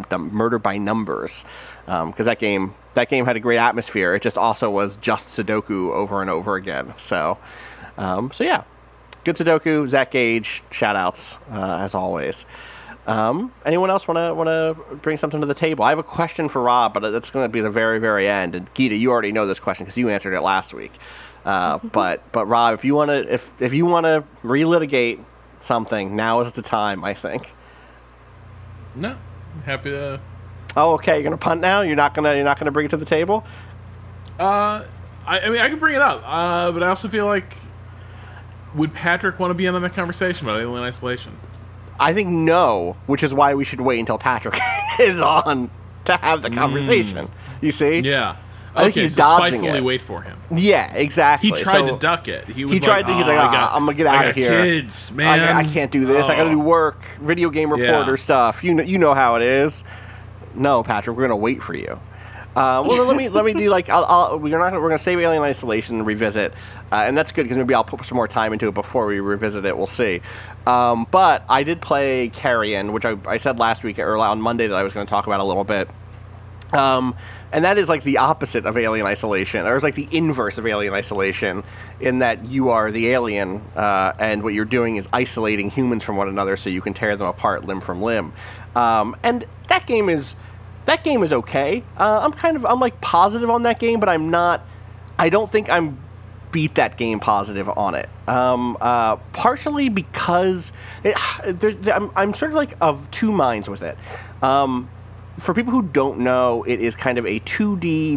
because that game had a great atmosphere. It just also was just Sudoku over and over again. So yeah, Good Sudoku, Zach Gage, shout outs as always. Anyone else want to bring something to the table? I have a question for Rob, but it's going to be the very, very end. And Gita, you already know this question because you answered it last week. But Rob, if you want to relitigate something, now is the time, I think. No, happy to. Oh, okay. You're gonna punt now. You're not gonna bring it to the table. I can bring it up, but I also feel like, would Patrick want to be in on that conversation about Alien Isolation? I think no, which is why we should wait until Patrick is on to have the conversation. You see? Yeah. I think he's dodging spitefully it. wait for him. Yeah, exactly. He tried to duck it. He's like, I'm gonna get out of here. Kids, man. I can't do this. I gotta do work, video game reporter stuff. You know how it is. No, Patrick, we're gonna wait for you. Well, let me do we're gonna save Alien Isolation and revisit, and that's good because maybe I'll put some more time into it before we revisit it. We'll see. But I did play Carrion, which I said last week or on Monday that I was going to talk about a little bit. And that is the opposite of Alien Isolation, or it's the inverse of Alien Isolation, in that you are the alien, and what you're doing is isolating humans from one another so you can tear them apart limb from limb. And that game is okay. I'm positive on that game, but I don't think I'm beat that game positive on it. Partially because I'm sort of of two minds with it. For people who don't know, it is kind of a 2D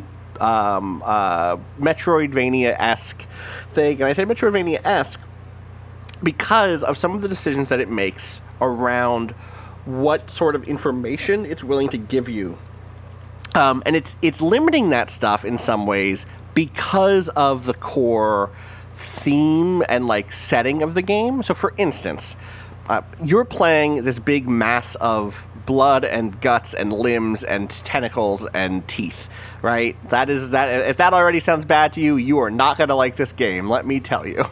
Metroidvania-esque thing. And I say Metroidvania-esque because of some of the decisions that it makes around what sort of information it's willing to give you. And it's limiting that stuff in some ways because of the core theme and setting of the game. So for instance, you're playing this big mass of blood and guts and limbs and tentacles and teeth, right? If that already sounds bad to you, you are not going to like this game, let me tell you.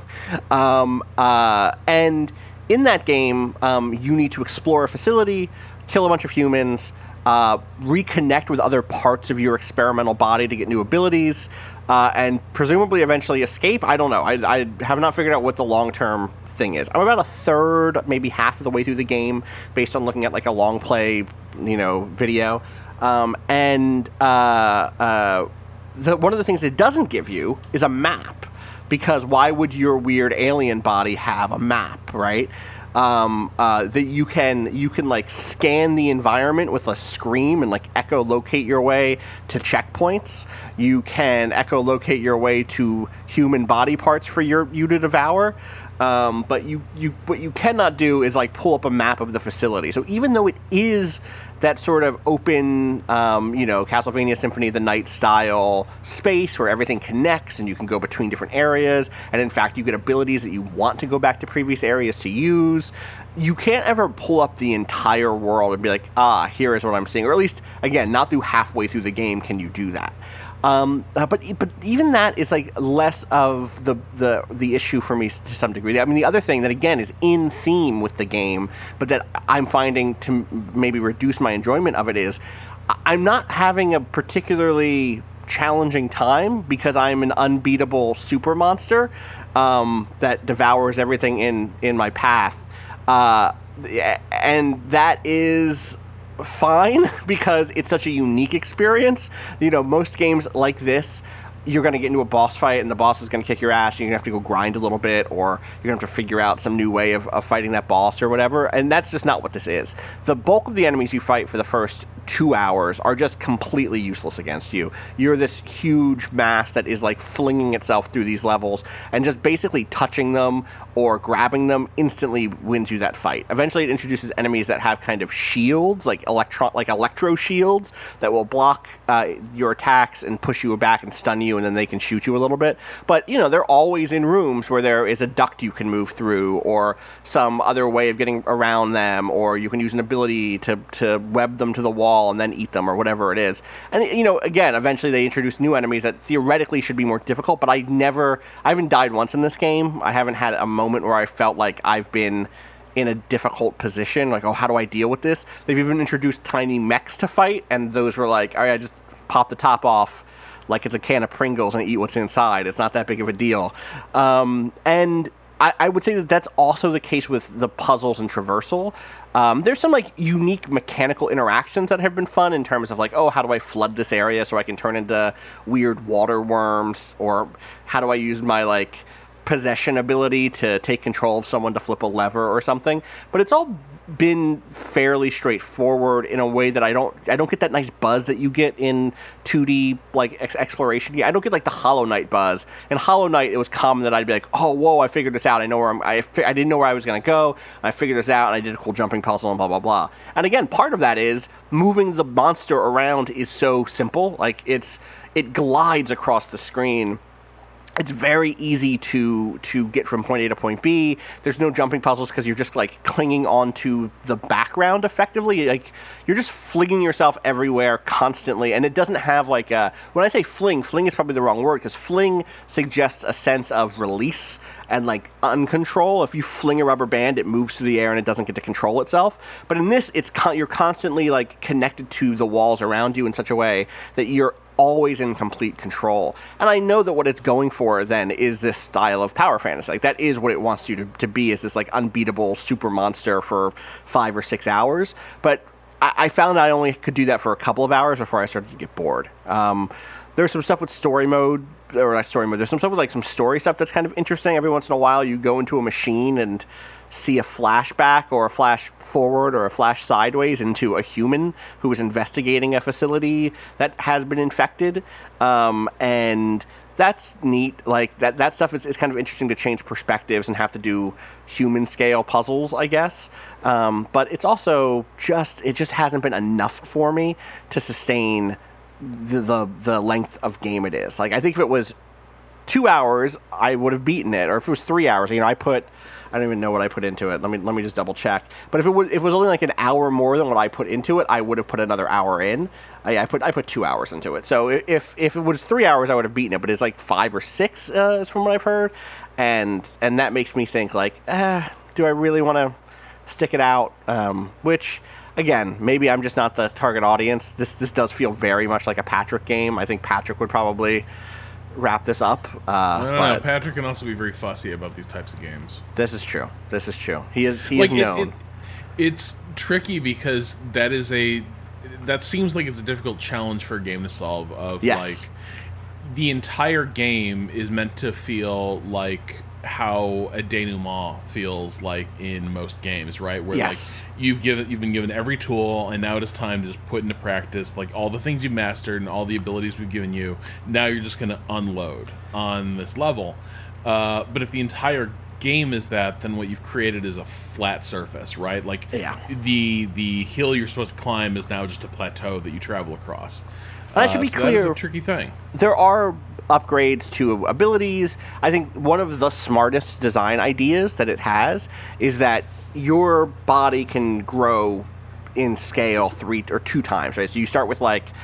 And in that game, you need to explore a facility, kill a bunch of humans, reconnect with other parts of your experimental body to get new abilities, and presumably eventually escape. I don't know. I have not figured out what the long-term thing is. I'm about a third, maybe half of the way through the game, based on looking at a long play, video. One of the things it doesn't give you is a map, because why would your weird alien body have a map, right? that you can like scan the environment with a scream and like echolocate your way to checkpoints. You can echolocate your way to human body parts for you to devour. But what you cannot do is like pull up a map of the facility. So even though it is that sort of open, Castlevania Symphony of the Night style space where everything connects and you can go between different areas, and in fact you get abilities that you want to go back to previous areas to use, you can't ever pull up the entire world and be like, here is what I'm seeing. Or at least, again, not through halfway through the game can you do that. But even that is like less of the issue for me to some degree. I mean, the other thing that again is in theme with the game, but that I'm finding to maybe reduce my enjoyment of it is I'm not having a particularly challenging time because I'm an unbeatable super monster that devours everything in my path, and that is fine because it's such a unique experience. Most games like this, you're going to get into a boss fight and the boss is going to kick your ass and you're going to have to go grind a little bit, or you're going to have to figure out some new way of fighting that boss or whatever, and that's just not what this is. The bulk of the enemies you fight for the first 2 hours are just completely useless against you. You're this huge mass that is like flinging itself through these levels, and just basically touching them or grabbing them instantly wins you that fight. Eventually it introduces enemies that have kind of shields, like electro shields that will block your attacks and push you back and stun you, and then they can shoot you a little bit. But they're always in rooms where there is a duct you can move through, or some other way of getting around them, or you can use an ability to web them to the wall and then eat them, or whatever it is. And again, eventually they introduce new enemies that theoretically should be more difficult, but I haven't died once in this game. I haven't had a moment where I felt like I've been in a difficult position, like, how do I deal with this? They've even introduced tiny mechs to fight, and those were like, all right, I just pop the top off like it's a can of Pringles and eat what's inside. It's not that big of a deal. And I would say that that's also the case with the puzzles and traversal. There's some like unique mechanical interactions that have been fun in terms of like, how do I flood this area so I can turn into weird water worms, or how do I use my like possession ability to take control of someone to flip a lever or something. But it's all been fairly straightforward in a way that I don't get that nice buzz that you get in 2D like exploration. I don't get like the Hollow Knight buzz. In Hollow Knight, it was common that I'd be like, whoa, I figured this out. I know where I didn't know where I was going to go. I figured this out, and I did a cool jumping puzzle and blah blah blah. And again, part of that is moving the monster around is so simple. Like it glides across the screen. It's very easy to get from point A to point B. There's no jumping puzzles because you're just like clinging onto the background effectively. Like you're just flinging yourself everywhere constantly, and it doesn't have like when I say fling is probably the wrong word, because fling suggests a sense of release and like uncontrol. If you fling a rubber band, it moves through the air and it doesn't get to control itself. But in this, you're constantly like connected to the walls around you in such a way that you're always in complete control. And I know that what it's going for then is this style of power fantasy. Like that is what it wants you to be, is this like unbeatable super monster for 5 or 6 hours. But I found I only could do that for a couple of hours before I started to get bored. There's some stuff with story mode, or not story mode, there's some stuff with like some story stuff that's kind of interesting. Every once in a while you go into a machine and see a flashback or a flash forward or a flash sideways into a human who is investigating a facility that has been infected. And that's neat. Like that stuff is kind of interesting to change perspectives and have to do human scale puzzles, I guess. But it's also it just hasn't been enough for me to sustain the length of game it is. Like I think if it was 2 hours, I would have beaten it. Or if it was 3 hours, I don't even know what I put into it. Let me just double check. But if it was only like an hour more than what I put into it, I would have put another hour in. I put 2 hours into it. So if it was 3 hours, I would have beaten it. But it's like 5 or 6 is from what I've heard, and that makes me think like, do I really want to stick it out? Which, again, maybe I'm just not the target audience. This does feel very much like a Patrick game. I think Patrick would probably wrap this up. I don't know. Patrick can also be very fussy about these types of games. This is true. He is known. It's tricky because that seems like it's a difficult challenge for a game to solve. Of yes. Like the entire game is meant to feel like how a denouement feels like in most games, right? Where Yes. like you've been given every tool, and now it is time to just put into practice like all the things you've mastered and all the abilities we've given you. Now you're just going to unload on this level. But if the entire game is that, then what you've created is a flat surface, right? Like the hill you're supposed to climb is now just a plateau that you travel across. And I should be so clear, that is a tricky thing. There are upgrades to abilities. I think one of the smartest design ideas that it has is that your body can grow in scale 3 or 2 times, right? So you start with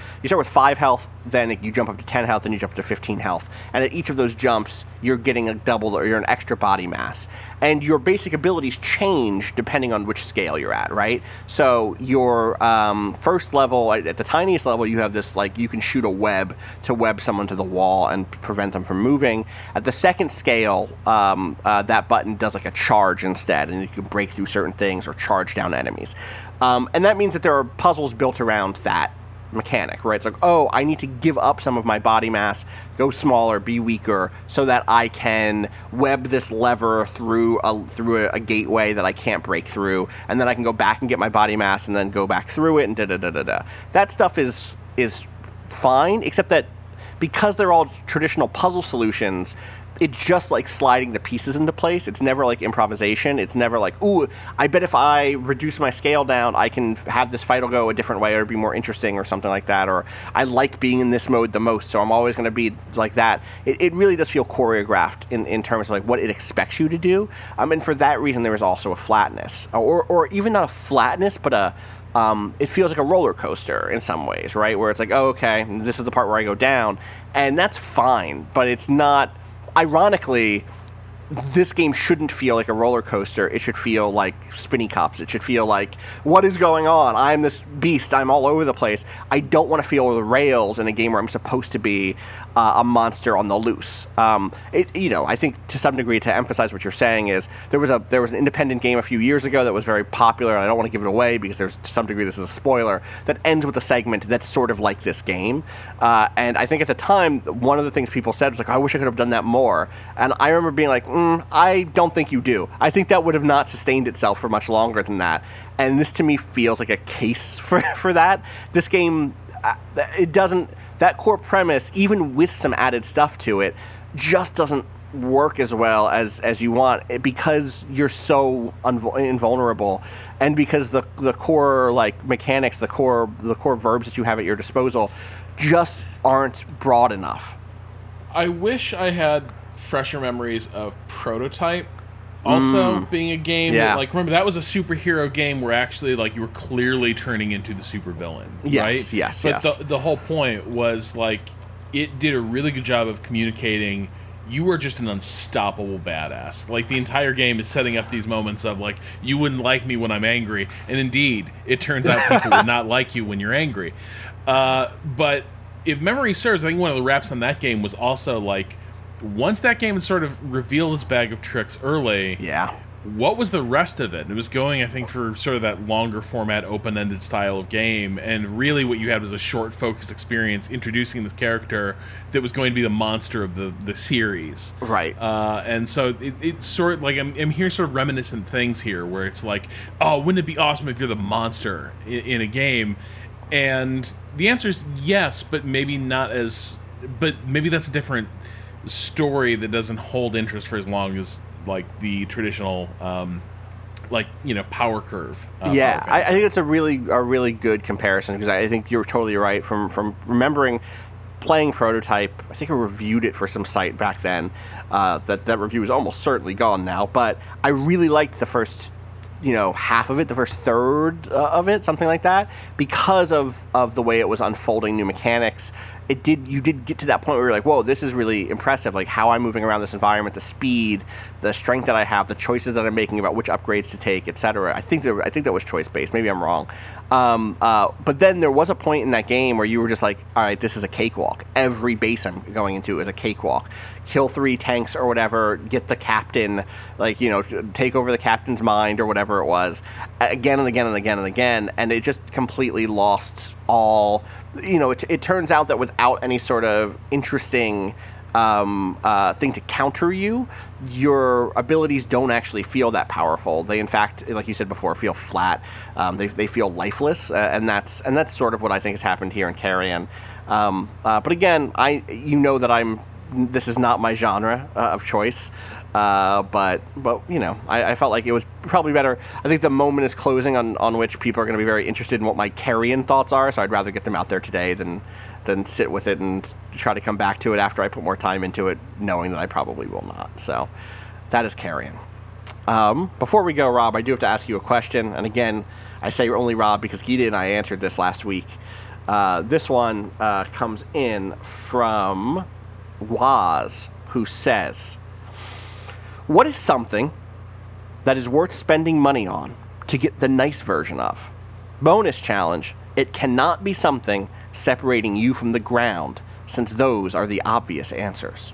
5 health, then you jump up to 10 health, then you jump up to 15 health. And at each of those jumps, you're getting a double or you're an extra body mass. And your basic abilities change depending on which scale you're at, right? So your first level, at the tiniest level, you have this, like, you can shoot a web to web someone to the wall and prevent them from moving. At the second scale, that button does like a charge instead, and you can break through certain things or charge down enemies. And that means that there are puzzles built around that mechanic, right? It's like, oh, I need to give up some of my body mass, go smaller, be weaker, so that I can web this lever through a gateway that I can't break through, and then I can go back and get my body mass and then go back through it and da-da-da-da-da. That stuff is fine, except that because they're all traditional puzzle solutions, it's just like sliding the pieces into place. It's never like improvisation. It's never like, ooh, I bet if I reduce my scale down, I can have this fight go a different way or be more interesting or something like that. Or I like being in this mode the most, so I'm always going to be like that. It really does feel choreographed in terms of like what it expects you to do. And for that reason, there is also a flatness, or even not a flatness, but it feels like a roller coaster in some ways, right? Where it's like, oh, okay, this is the part where I go down, and that's fine, but it's not. Ironically, this game shouldn't feel like a roller coaster. It should feel like Spinny Cups. It should feel like, what is going on? I'm this beast. I'm all over the place. I don't want to feel the rails in a game where I'm supposed to be a monster on the loose. I think to some degree, to emphasize what you're saying, is there was an independent game a few years ago that was very popular, and I don't want to give it away because there's, to some degree, this is a spoiler, that ends with a segment that's sort of like this game. And I think at the time, one of the things people said was like, I wish I could have done that more. And I remember being like, I don't think you do. I think that would have not sustained itself for much longer than that. And this to me feels like a case for that. This game, it doesn't, that core premise, even with some added stuff to it, just doesn't work as well as you want, because you're so invulnerable, and because the core like mechanics, the core verbs that you have at your disposal just aren't broad enough. I wish I had fresher memories of Prototype also being a game that, like, remember, that was a superhero game where actually, like, you were clearly turning into the supervillain, right? Yes. But the whole point was, like, it did a really good job of communicating you were just an unstoppable badass. Like, the entire game is setting up these moments of, like, you wouldn't like me when I'm angry, and indeed, it turns out people would not like you when you're angry. But if memory serves, I think one of the raps on that game was also, like, once that game had sort of revealed its bag of tricks early, what was the rest of it? It was going, I think, for sort of that longer format, open-ended style of game, and really what you had was a short, focused experience introducing this character that was going to be the monster of the series. Right. And so it's sort of like, I'm hearing sort of reminiscent things here, where it's like, oh, wouldn't it be awesome if you're the monster in a game? And the answer is yes, but maybe not as... But maybe that's a different story that doesn't hold interest for as long as, like, the traditional power curve. I think it's a really good comparison, because I think you're totally right. From remembering playing Prototype, I think I reviewed it for some site back then. That review is almost certainly gone now, but I really liked the first half of it, the first third of it, something like that, because of the way it was unfolding new mechanics. You did get to that point where you're like, whoa, this is really impressive, like how I'm moving around this environment, the speed, the strength that I have, the choices that I'm making about which upgrades to take, etc. I think that was choice-based. Maybe I'm wrong. But then there was a point in that game where you were just like, all right, this is a cakewalk. Every base I'm going into is a cakewalk. Kill 3 tanks or whatever, get the captain, take over the captain's mind or whatever it was, again and again and again and again, and it just completely lost all... It turns out that without any sort of interesting thing to counter you, your abilities don't actually feel that powerful. They, in fact, like you said before, feel flat. They feel lifeless, and that's sort of what I think has happened here in Carrion. But again, that this is not my genre of choice. But you know, I felt like it was probably better. I think the moment is closing on which people are going to be very interested in what my Carrion thoughts are. So I'd rather get them out there today than sit with it and try to come back to it after I put more time into it, knowing that I probably will not. So that is Carrion. Before we go, Rob, I do have to ask you a question. And again, I say only Rob because Gita and I answered this last week. This one comes in from Waz, who says, what is something that is worth spending money on to get the nice version of? Bonus challenge, it cannot be something separating you from the ground, since those are the obvious answers.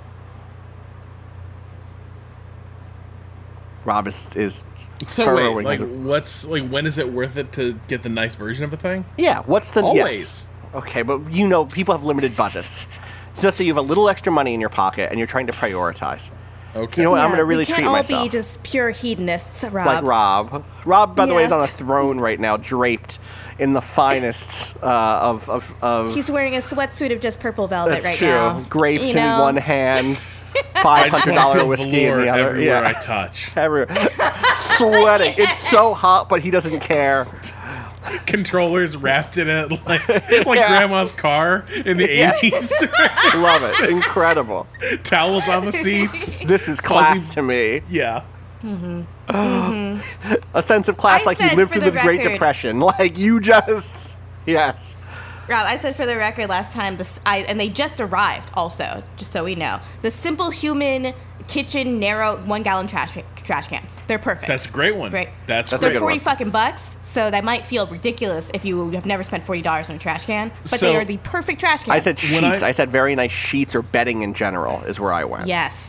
Rob is so wait, when is it worth it to get the nice version of a thing? Yeah, what's the... Always. Yes. Okay, but people have limited budgets. Just so you have a little extra money in your pocket and you're trying to prioritize. Okay. You know what? I'm going to really treat myself. We can't all be just pure hedonists, Rob. Like Rob. Rob, by the way, is on a throne right now, draped in the finest of... He's wearing a sweatsuit of just purple velvet That's now. Grapes in one hand, $500 whiskey in the other. Everywhere I touch. Sweating. It's so hot, but he doesn't care. Controllers wrapped in it like grandma's car in the 80s. Love it. Incredible. Towels on the seats. This is class to me. Yeah. Mm-hmm. Mm-hmm. A sense of class like you lived through the Great Depression. Like you just... Yes. Rob, I said for the record last time, and they just arrived also, just so we know. The Simple Human kitchen narrow 1-gallon trash cans. They're perfect. That's a great one. Right. That's They're $40, so that might feel ridiculous if you have never spent $40 on a trash can, but they are the perfect trash can. I said sheets. I said very nice sheets or bedding in general is where I went. Yes.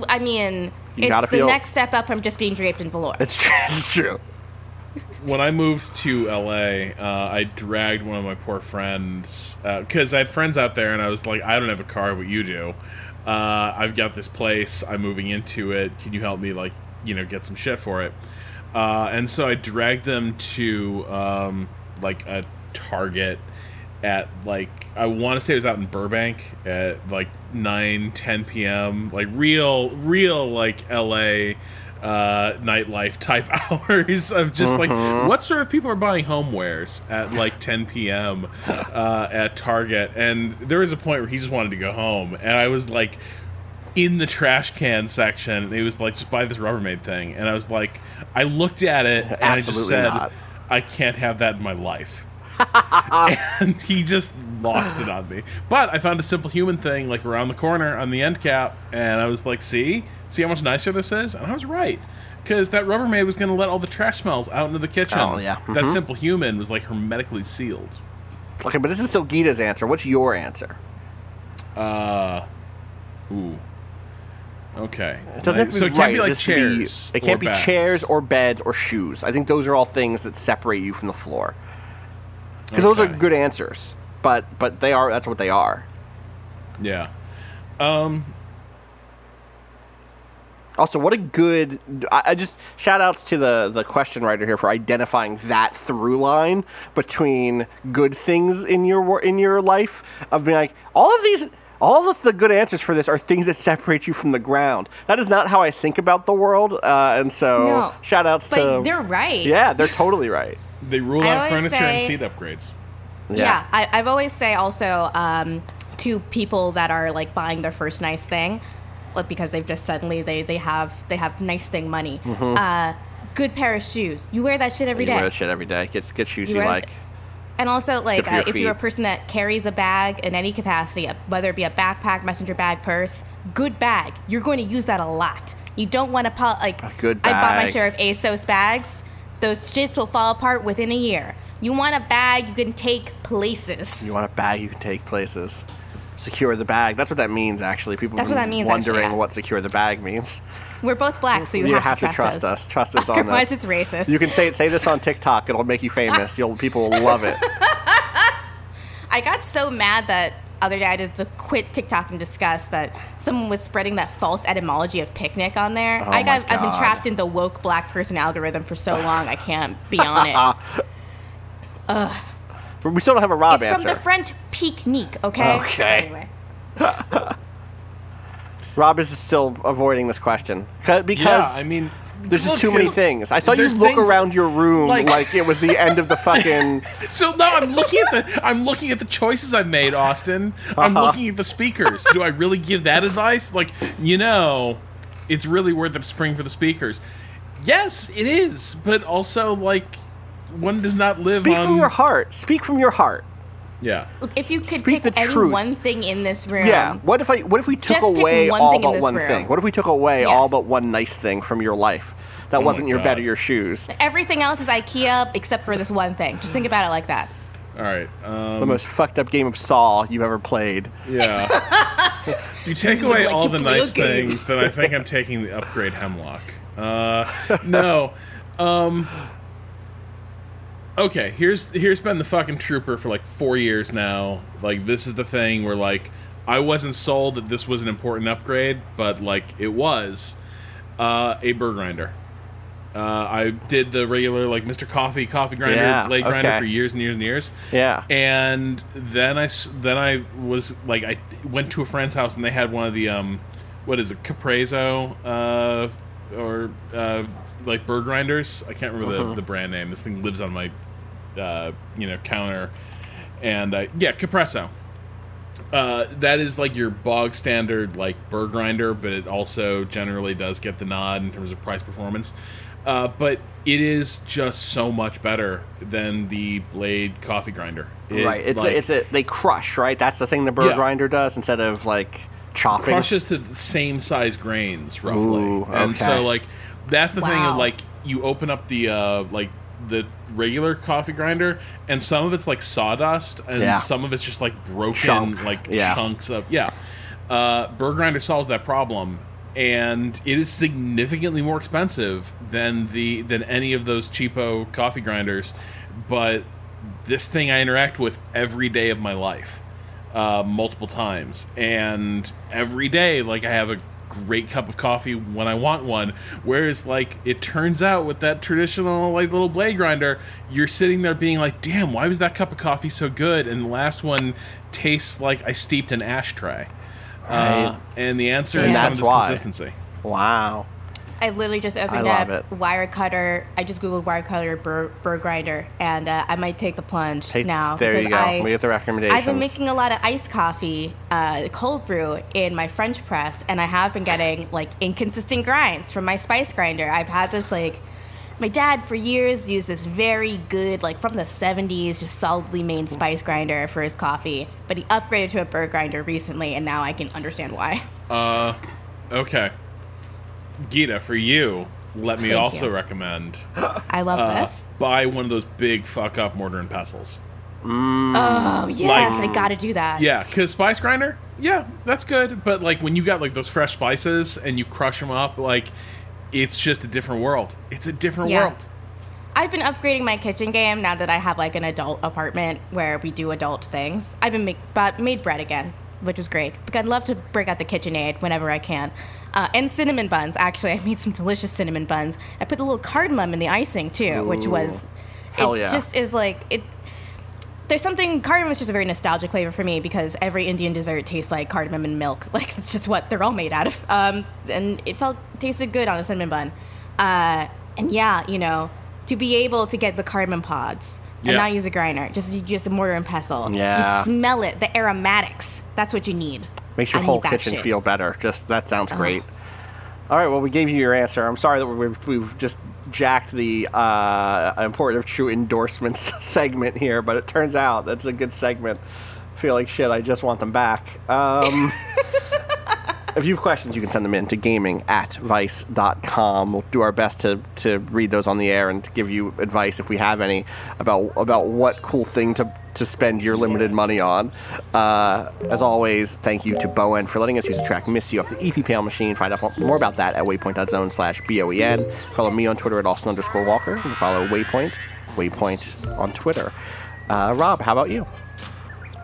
It's the next step up from just being draped in velour. It's true. When I moved to LA, I dragged one of my poor friends because I had friends out there, and I was like, I don't have a car, but you do. I've got this place. I'm moving into it. Can you help me, get some shit for it? And so I dragged them to a Target at I want to say it was out in Burbank at 9-10 p.m. real LA nightlife type hours of just what sort of people are buying homewares at 10 p.m. At Target. And there was a point where he just wanted to go home, and I was in the trash can section, and he was just buy this Rubbermaid thing, and I was I looked at it and I just said, I can't have that in my life. And he just lost it on me. But I found a Simple Human thing around the corner on the end cap, and I was see how much nicer this is? And I was right, because that Rubbermaid was going to let all the trash smells out into the kitchen. Oh, yeah. Mm-hmm. That Simple Human was hermetically sealed. Okay, but this is still Gita's answer. What's your answer? Ooh. Okay. It doesn't have to so it can't be chairs. It can't be chairs or beds or shoes. I think those are all things that separate you from the floor. Because those are good answers, but they are. That's what they are. Yeah. Also, what a good... I just... Shout-outs to the question writer here for identifying that through line between good things in your life. Of being all of the good answers for this are things that separate you from the ground. That is not how I think about the world, and so shout-outs to... But they're right. Yeah, they're totally right. They rule out furniture and seat upgrades. Yeah, I've always say also to people that are buying their first nice thing, because they've just suddenly they have nice thing money. Mm-hmm. Good pair of shoes. You wear that shit every day. You wear that shit every day. Get shoes you like. And also, if you're a person that carries a bag in any capacity, whether it be a backpack, messenger bag, purse, good bag. You're going to use that a lot. You don't want to a good bag. I bought my share of ASOS bags. Those shits will fall apart within a year. You want a bag you can take places. You want a bag you can take places. Secure the bag. That's what that means, actually. People That's what that means, wondering what secure the bag means. We're both black, so you have to trust us. Trust us on this. Otherwise, it's racist. You can say this on TikTok. It'll make you famous. People will love it. I got so mad that other day I had to quit TikTok in disgust that someone was spreading that false etymology of picnic on there. Oh I've my been God. trapped in the woke black person algorithm for so long I can't be on it. We still don't have a Rob It's answer. from the French pique-nique, okay? Okay. Anyway. Rob is still avoiding this question because Yeah, I mean, there's just look, too many 'cause things. I saw you there's look things- around your room like it was the end of the fucking. So no, I'm looking at the choices I've made, Austin. I'm looking at the speakers. Do I really give that advice? Like, it's really worth it to spring for the speakers. Yes, it is, but also like one does not live Speak on from your heart. Speak from your heart. Yeah. If you could Speak pick the any truth. one thing in this room, Yeah. What if we took Just pick away one all thing in but this one room. thing? What if we took away Yeah. all but one nice thing from your life? That wasn't my your bed God. or your shoes. everything else is IKEA except for this one thing. Just think about it like that. All right. The most fucked up game of Saw you've ever played. Yeah. If you take Would away like all to the play a nice game. things, then I think I'm taking the upgrade Hemlock. No. Okay, here's been the fucking trooper for like 4 years now. Like, this is the thing where, like, I wasn't sold that this was an important upgrade, but, like, it was. A burr grinder. I did the regular, like, Mr. Coffee grinder, Yeah, blade grinder okay. for years and years and years. Yeah. And then I was like, I went to a friend's house and they had one of the what is it, Caprezo like burr grinders. I can't remember the brand name. This thing lives on my counter, and Capresso. That is like your bog standard like burr grinder, but it also generally does get the nod in terms of price performance. But it is just so much better than the Blade coffee grinder. Right. They crush, right? That's the thing the burr Yeah. grinder does instead of like chopping. crushes to the same size grains roughly. Ooh, And okay. so like that's the thing of Wow. like you open up the the regular coffee grinder and some of it's like sawdust and Yeah. some of it's just like broken Chunk. like Yeah. chunks of burr grinder solves that problem, and it is significantly more expensive than any of those cheapo coffee grinders, but this thing I interact with every day of my life, multiple times, and every day like I have a great cup of coffee when I want one. Whereas like it turns out with that traditional like little blade grinder, you're sitting there being like, damn, why was that cup of coffee so good? And the last one tastes like I steeped an ashtray. Right. And the answer And is some that's of this why. consistency. Wow. I literally just opened love up it. Wirecutter. I just googled Wirecutter burr grinder, and I might take the plunge now. There you because go. We get the recommendations. I've been making a lot of iced coffee, cold brew in my French press, and I have been getting like inconsistent grinds from my spice grinder. I've had this like, my dad for years used this very good, like from the 70s, just solidly made spice grinder for his coffee, but he upgraded to a burr grinder recently, and now I can understand why. Okay. Gita, for you, let me Thank also you. recommend I love this. buy one of those big fuck up mortar and pestles. Oh yes, I gotta do that. Yeah, because spice grinder, yeah, that's good. But like when you got like those fresh spices and you crush them up, like it's just a different world. It's a different Yeah. world. I've been upgrading my kitchen game now that I have like an adult apartment where we do adult things. I've been made bread again, which was great. Because I'd love to break out the KitchenAid whenever I can. And cinnamon buns. Actually, I made some delicious cinnamon buns. I put a little cardamom in the icing too, which was Hell it yeah. just is like it. There's something, cardamom is just a very nostalgic flavor for me because every Indian dessert tastes like cardamom and milk. Like, it's just what they're all made out of. And it tasted good on a cinnamon bun. And yeah, you know, to be able to get the cardamom pods and Yeah. not use a grinder, just a mortar and pestle. Yeah. You smell it, the aromatics. That's what you need. Makes your I whole need that kitchen shit. feel better. Just that sounds great. All right, well, we gave you your answer. I'm sorry that we've just jacked the important of true endorsements segment here, but it turns out that's a good segment. I feel like shit. I just want them back. If you have questions, you can send them in to gaming@vice.com. We'll do our best to read those on the air and to give you advice if we have any about what cool thing to spend your limited money on. As always, thank you to Bowen for letting us use the track Miss You off the EP Pale Machine. Find out more about that at waypoint.zone/BOEN. Follow me on Twitter at Austin_Walker. And follow Waypoint on Twitter. Rob, how about you?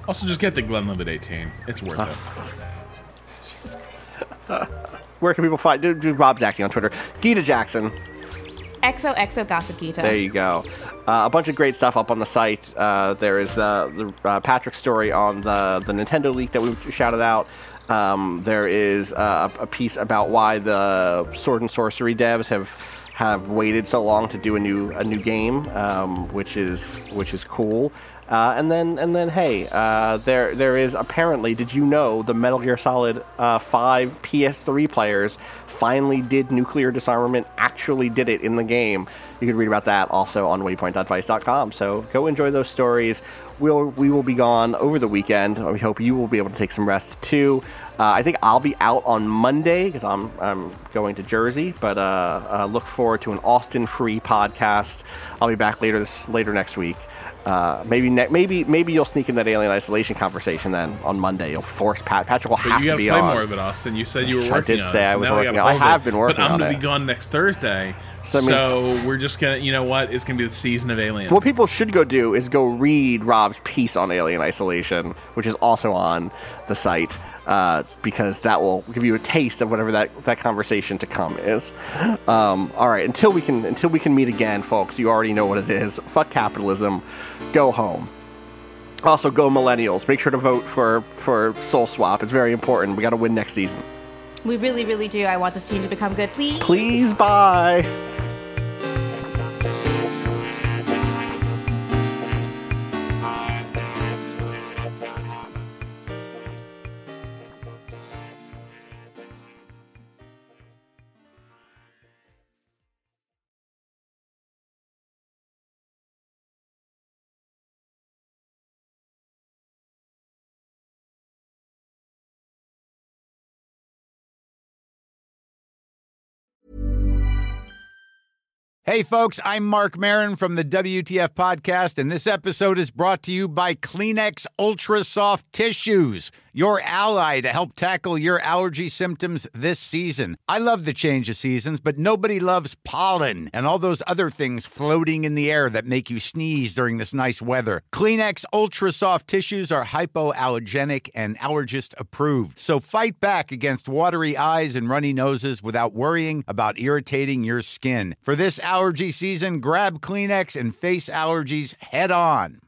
Also, just get the Glenlivet 18. It's worth it. Jesus Christ. Where can people find? Do Rob's acting on Twitter. Gita Jackson. XOXO Gossip Gita. There you go. A bunch of great stuff up on the site. There is the Patrick story on the Nintendo leak that we shouted out. There is a piece about why the Sword and Sorcery devs have waited so long to do a new game, which is cool. And then hey, there is apparently, did you know the Metal Gear Solid 5 PS3 players finally did nuclear disarmament, actually did it in the game? You can read about that also on waypoint.vice.com. So go enjoy those stories. We will be gone over the weekend. We hope you will be able to take some rest too. I think I'll be out on Monday because I'm going to Jersey, but look forward to an Austin-free podcast. I'll be back later next week. Maybe you'll sneak in that Alien Isolation conversation then on Monday. You'll force Patrick will have to be on. You got to play more of it, Austin. You said you were working on it. I did say I was working on it. I have been working on it. But I'm going to be gone next Thursday. So we're just going to, you know what? It's going to be the season of Alien. What people should go do is go read Rob's piece on Alien Isolation, which is also on the site. Because that will give you a taste of whatever that conversation to come is. All right, until we can meet again, folks, you already know what it is. Fuck capitalism. Go home. Also, go Millennials. Make sure to vote for Soul Swap. It's very important. We got to win next season. We really, really do. I want this team to become good. Please. Please, bye. Hey, folks, I'm Mark Maron from the WTF Podcast, and this episode is brought to you by Kleenex Ultra Soft Tissues, your ally to help tackle your allergy symptoms this season. I love the change of seasons, but nobody loves pollen and all those other things floating in the air that make you sneeze during this nice weather. Kleenex Ultra Soft Tissues are hypoallergenic and allergist approved, so fight back against watery eyes and runny noses without worrying about irritating your skin. For this allergy season, grab Kleenex and face allergies head on.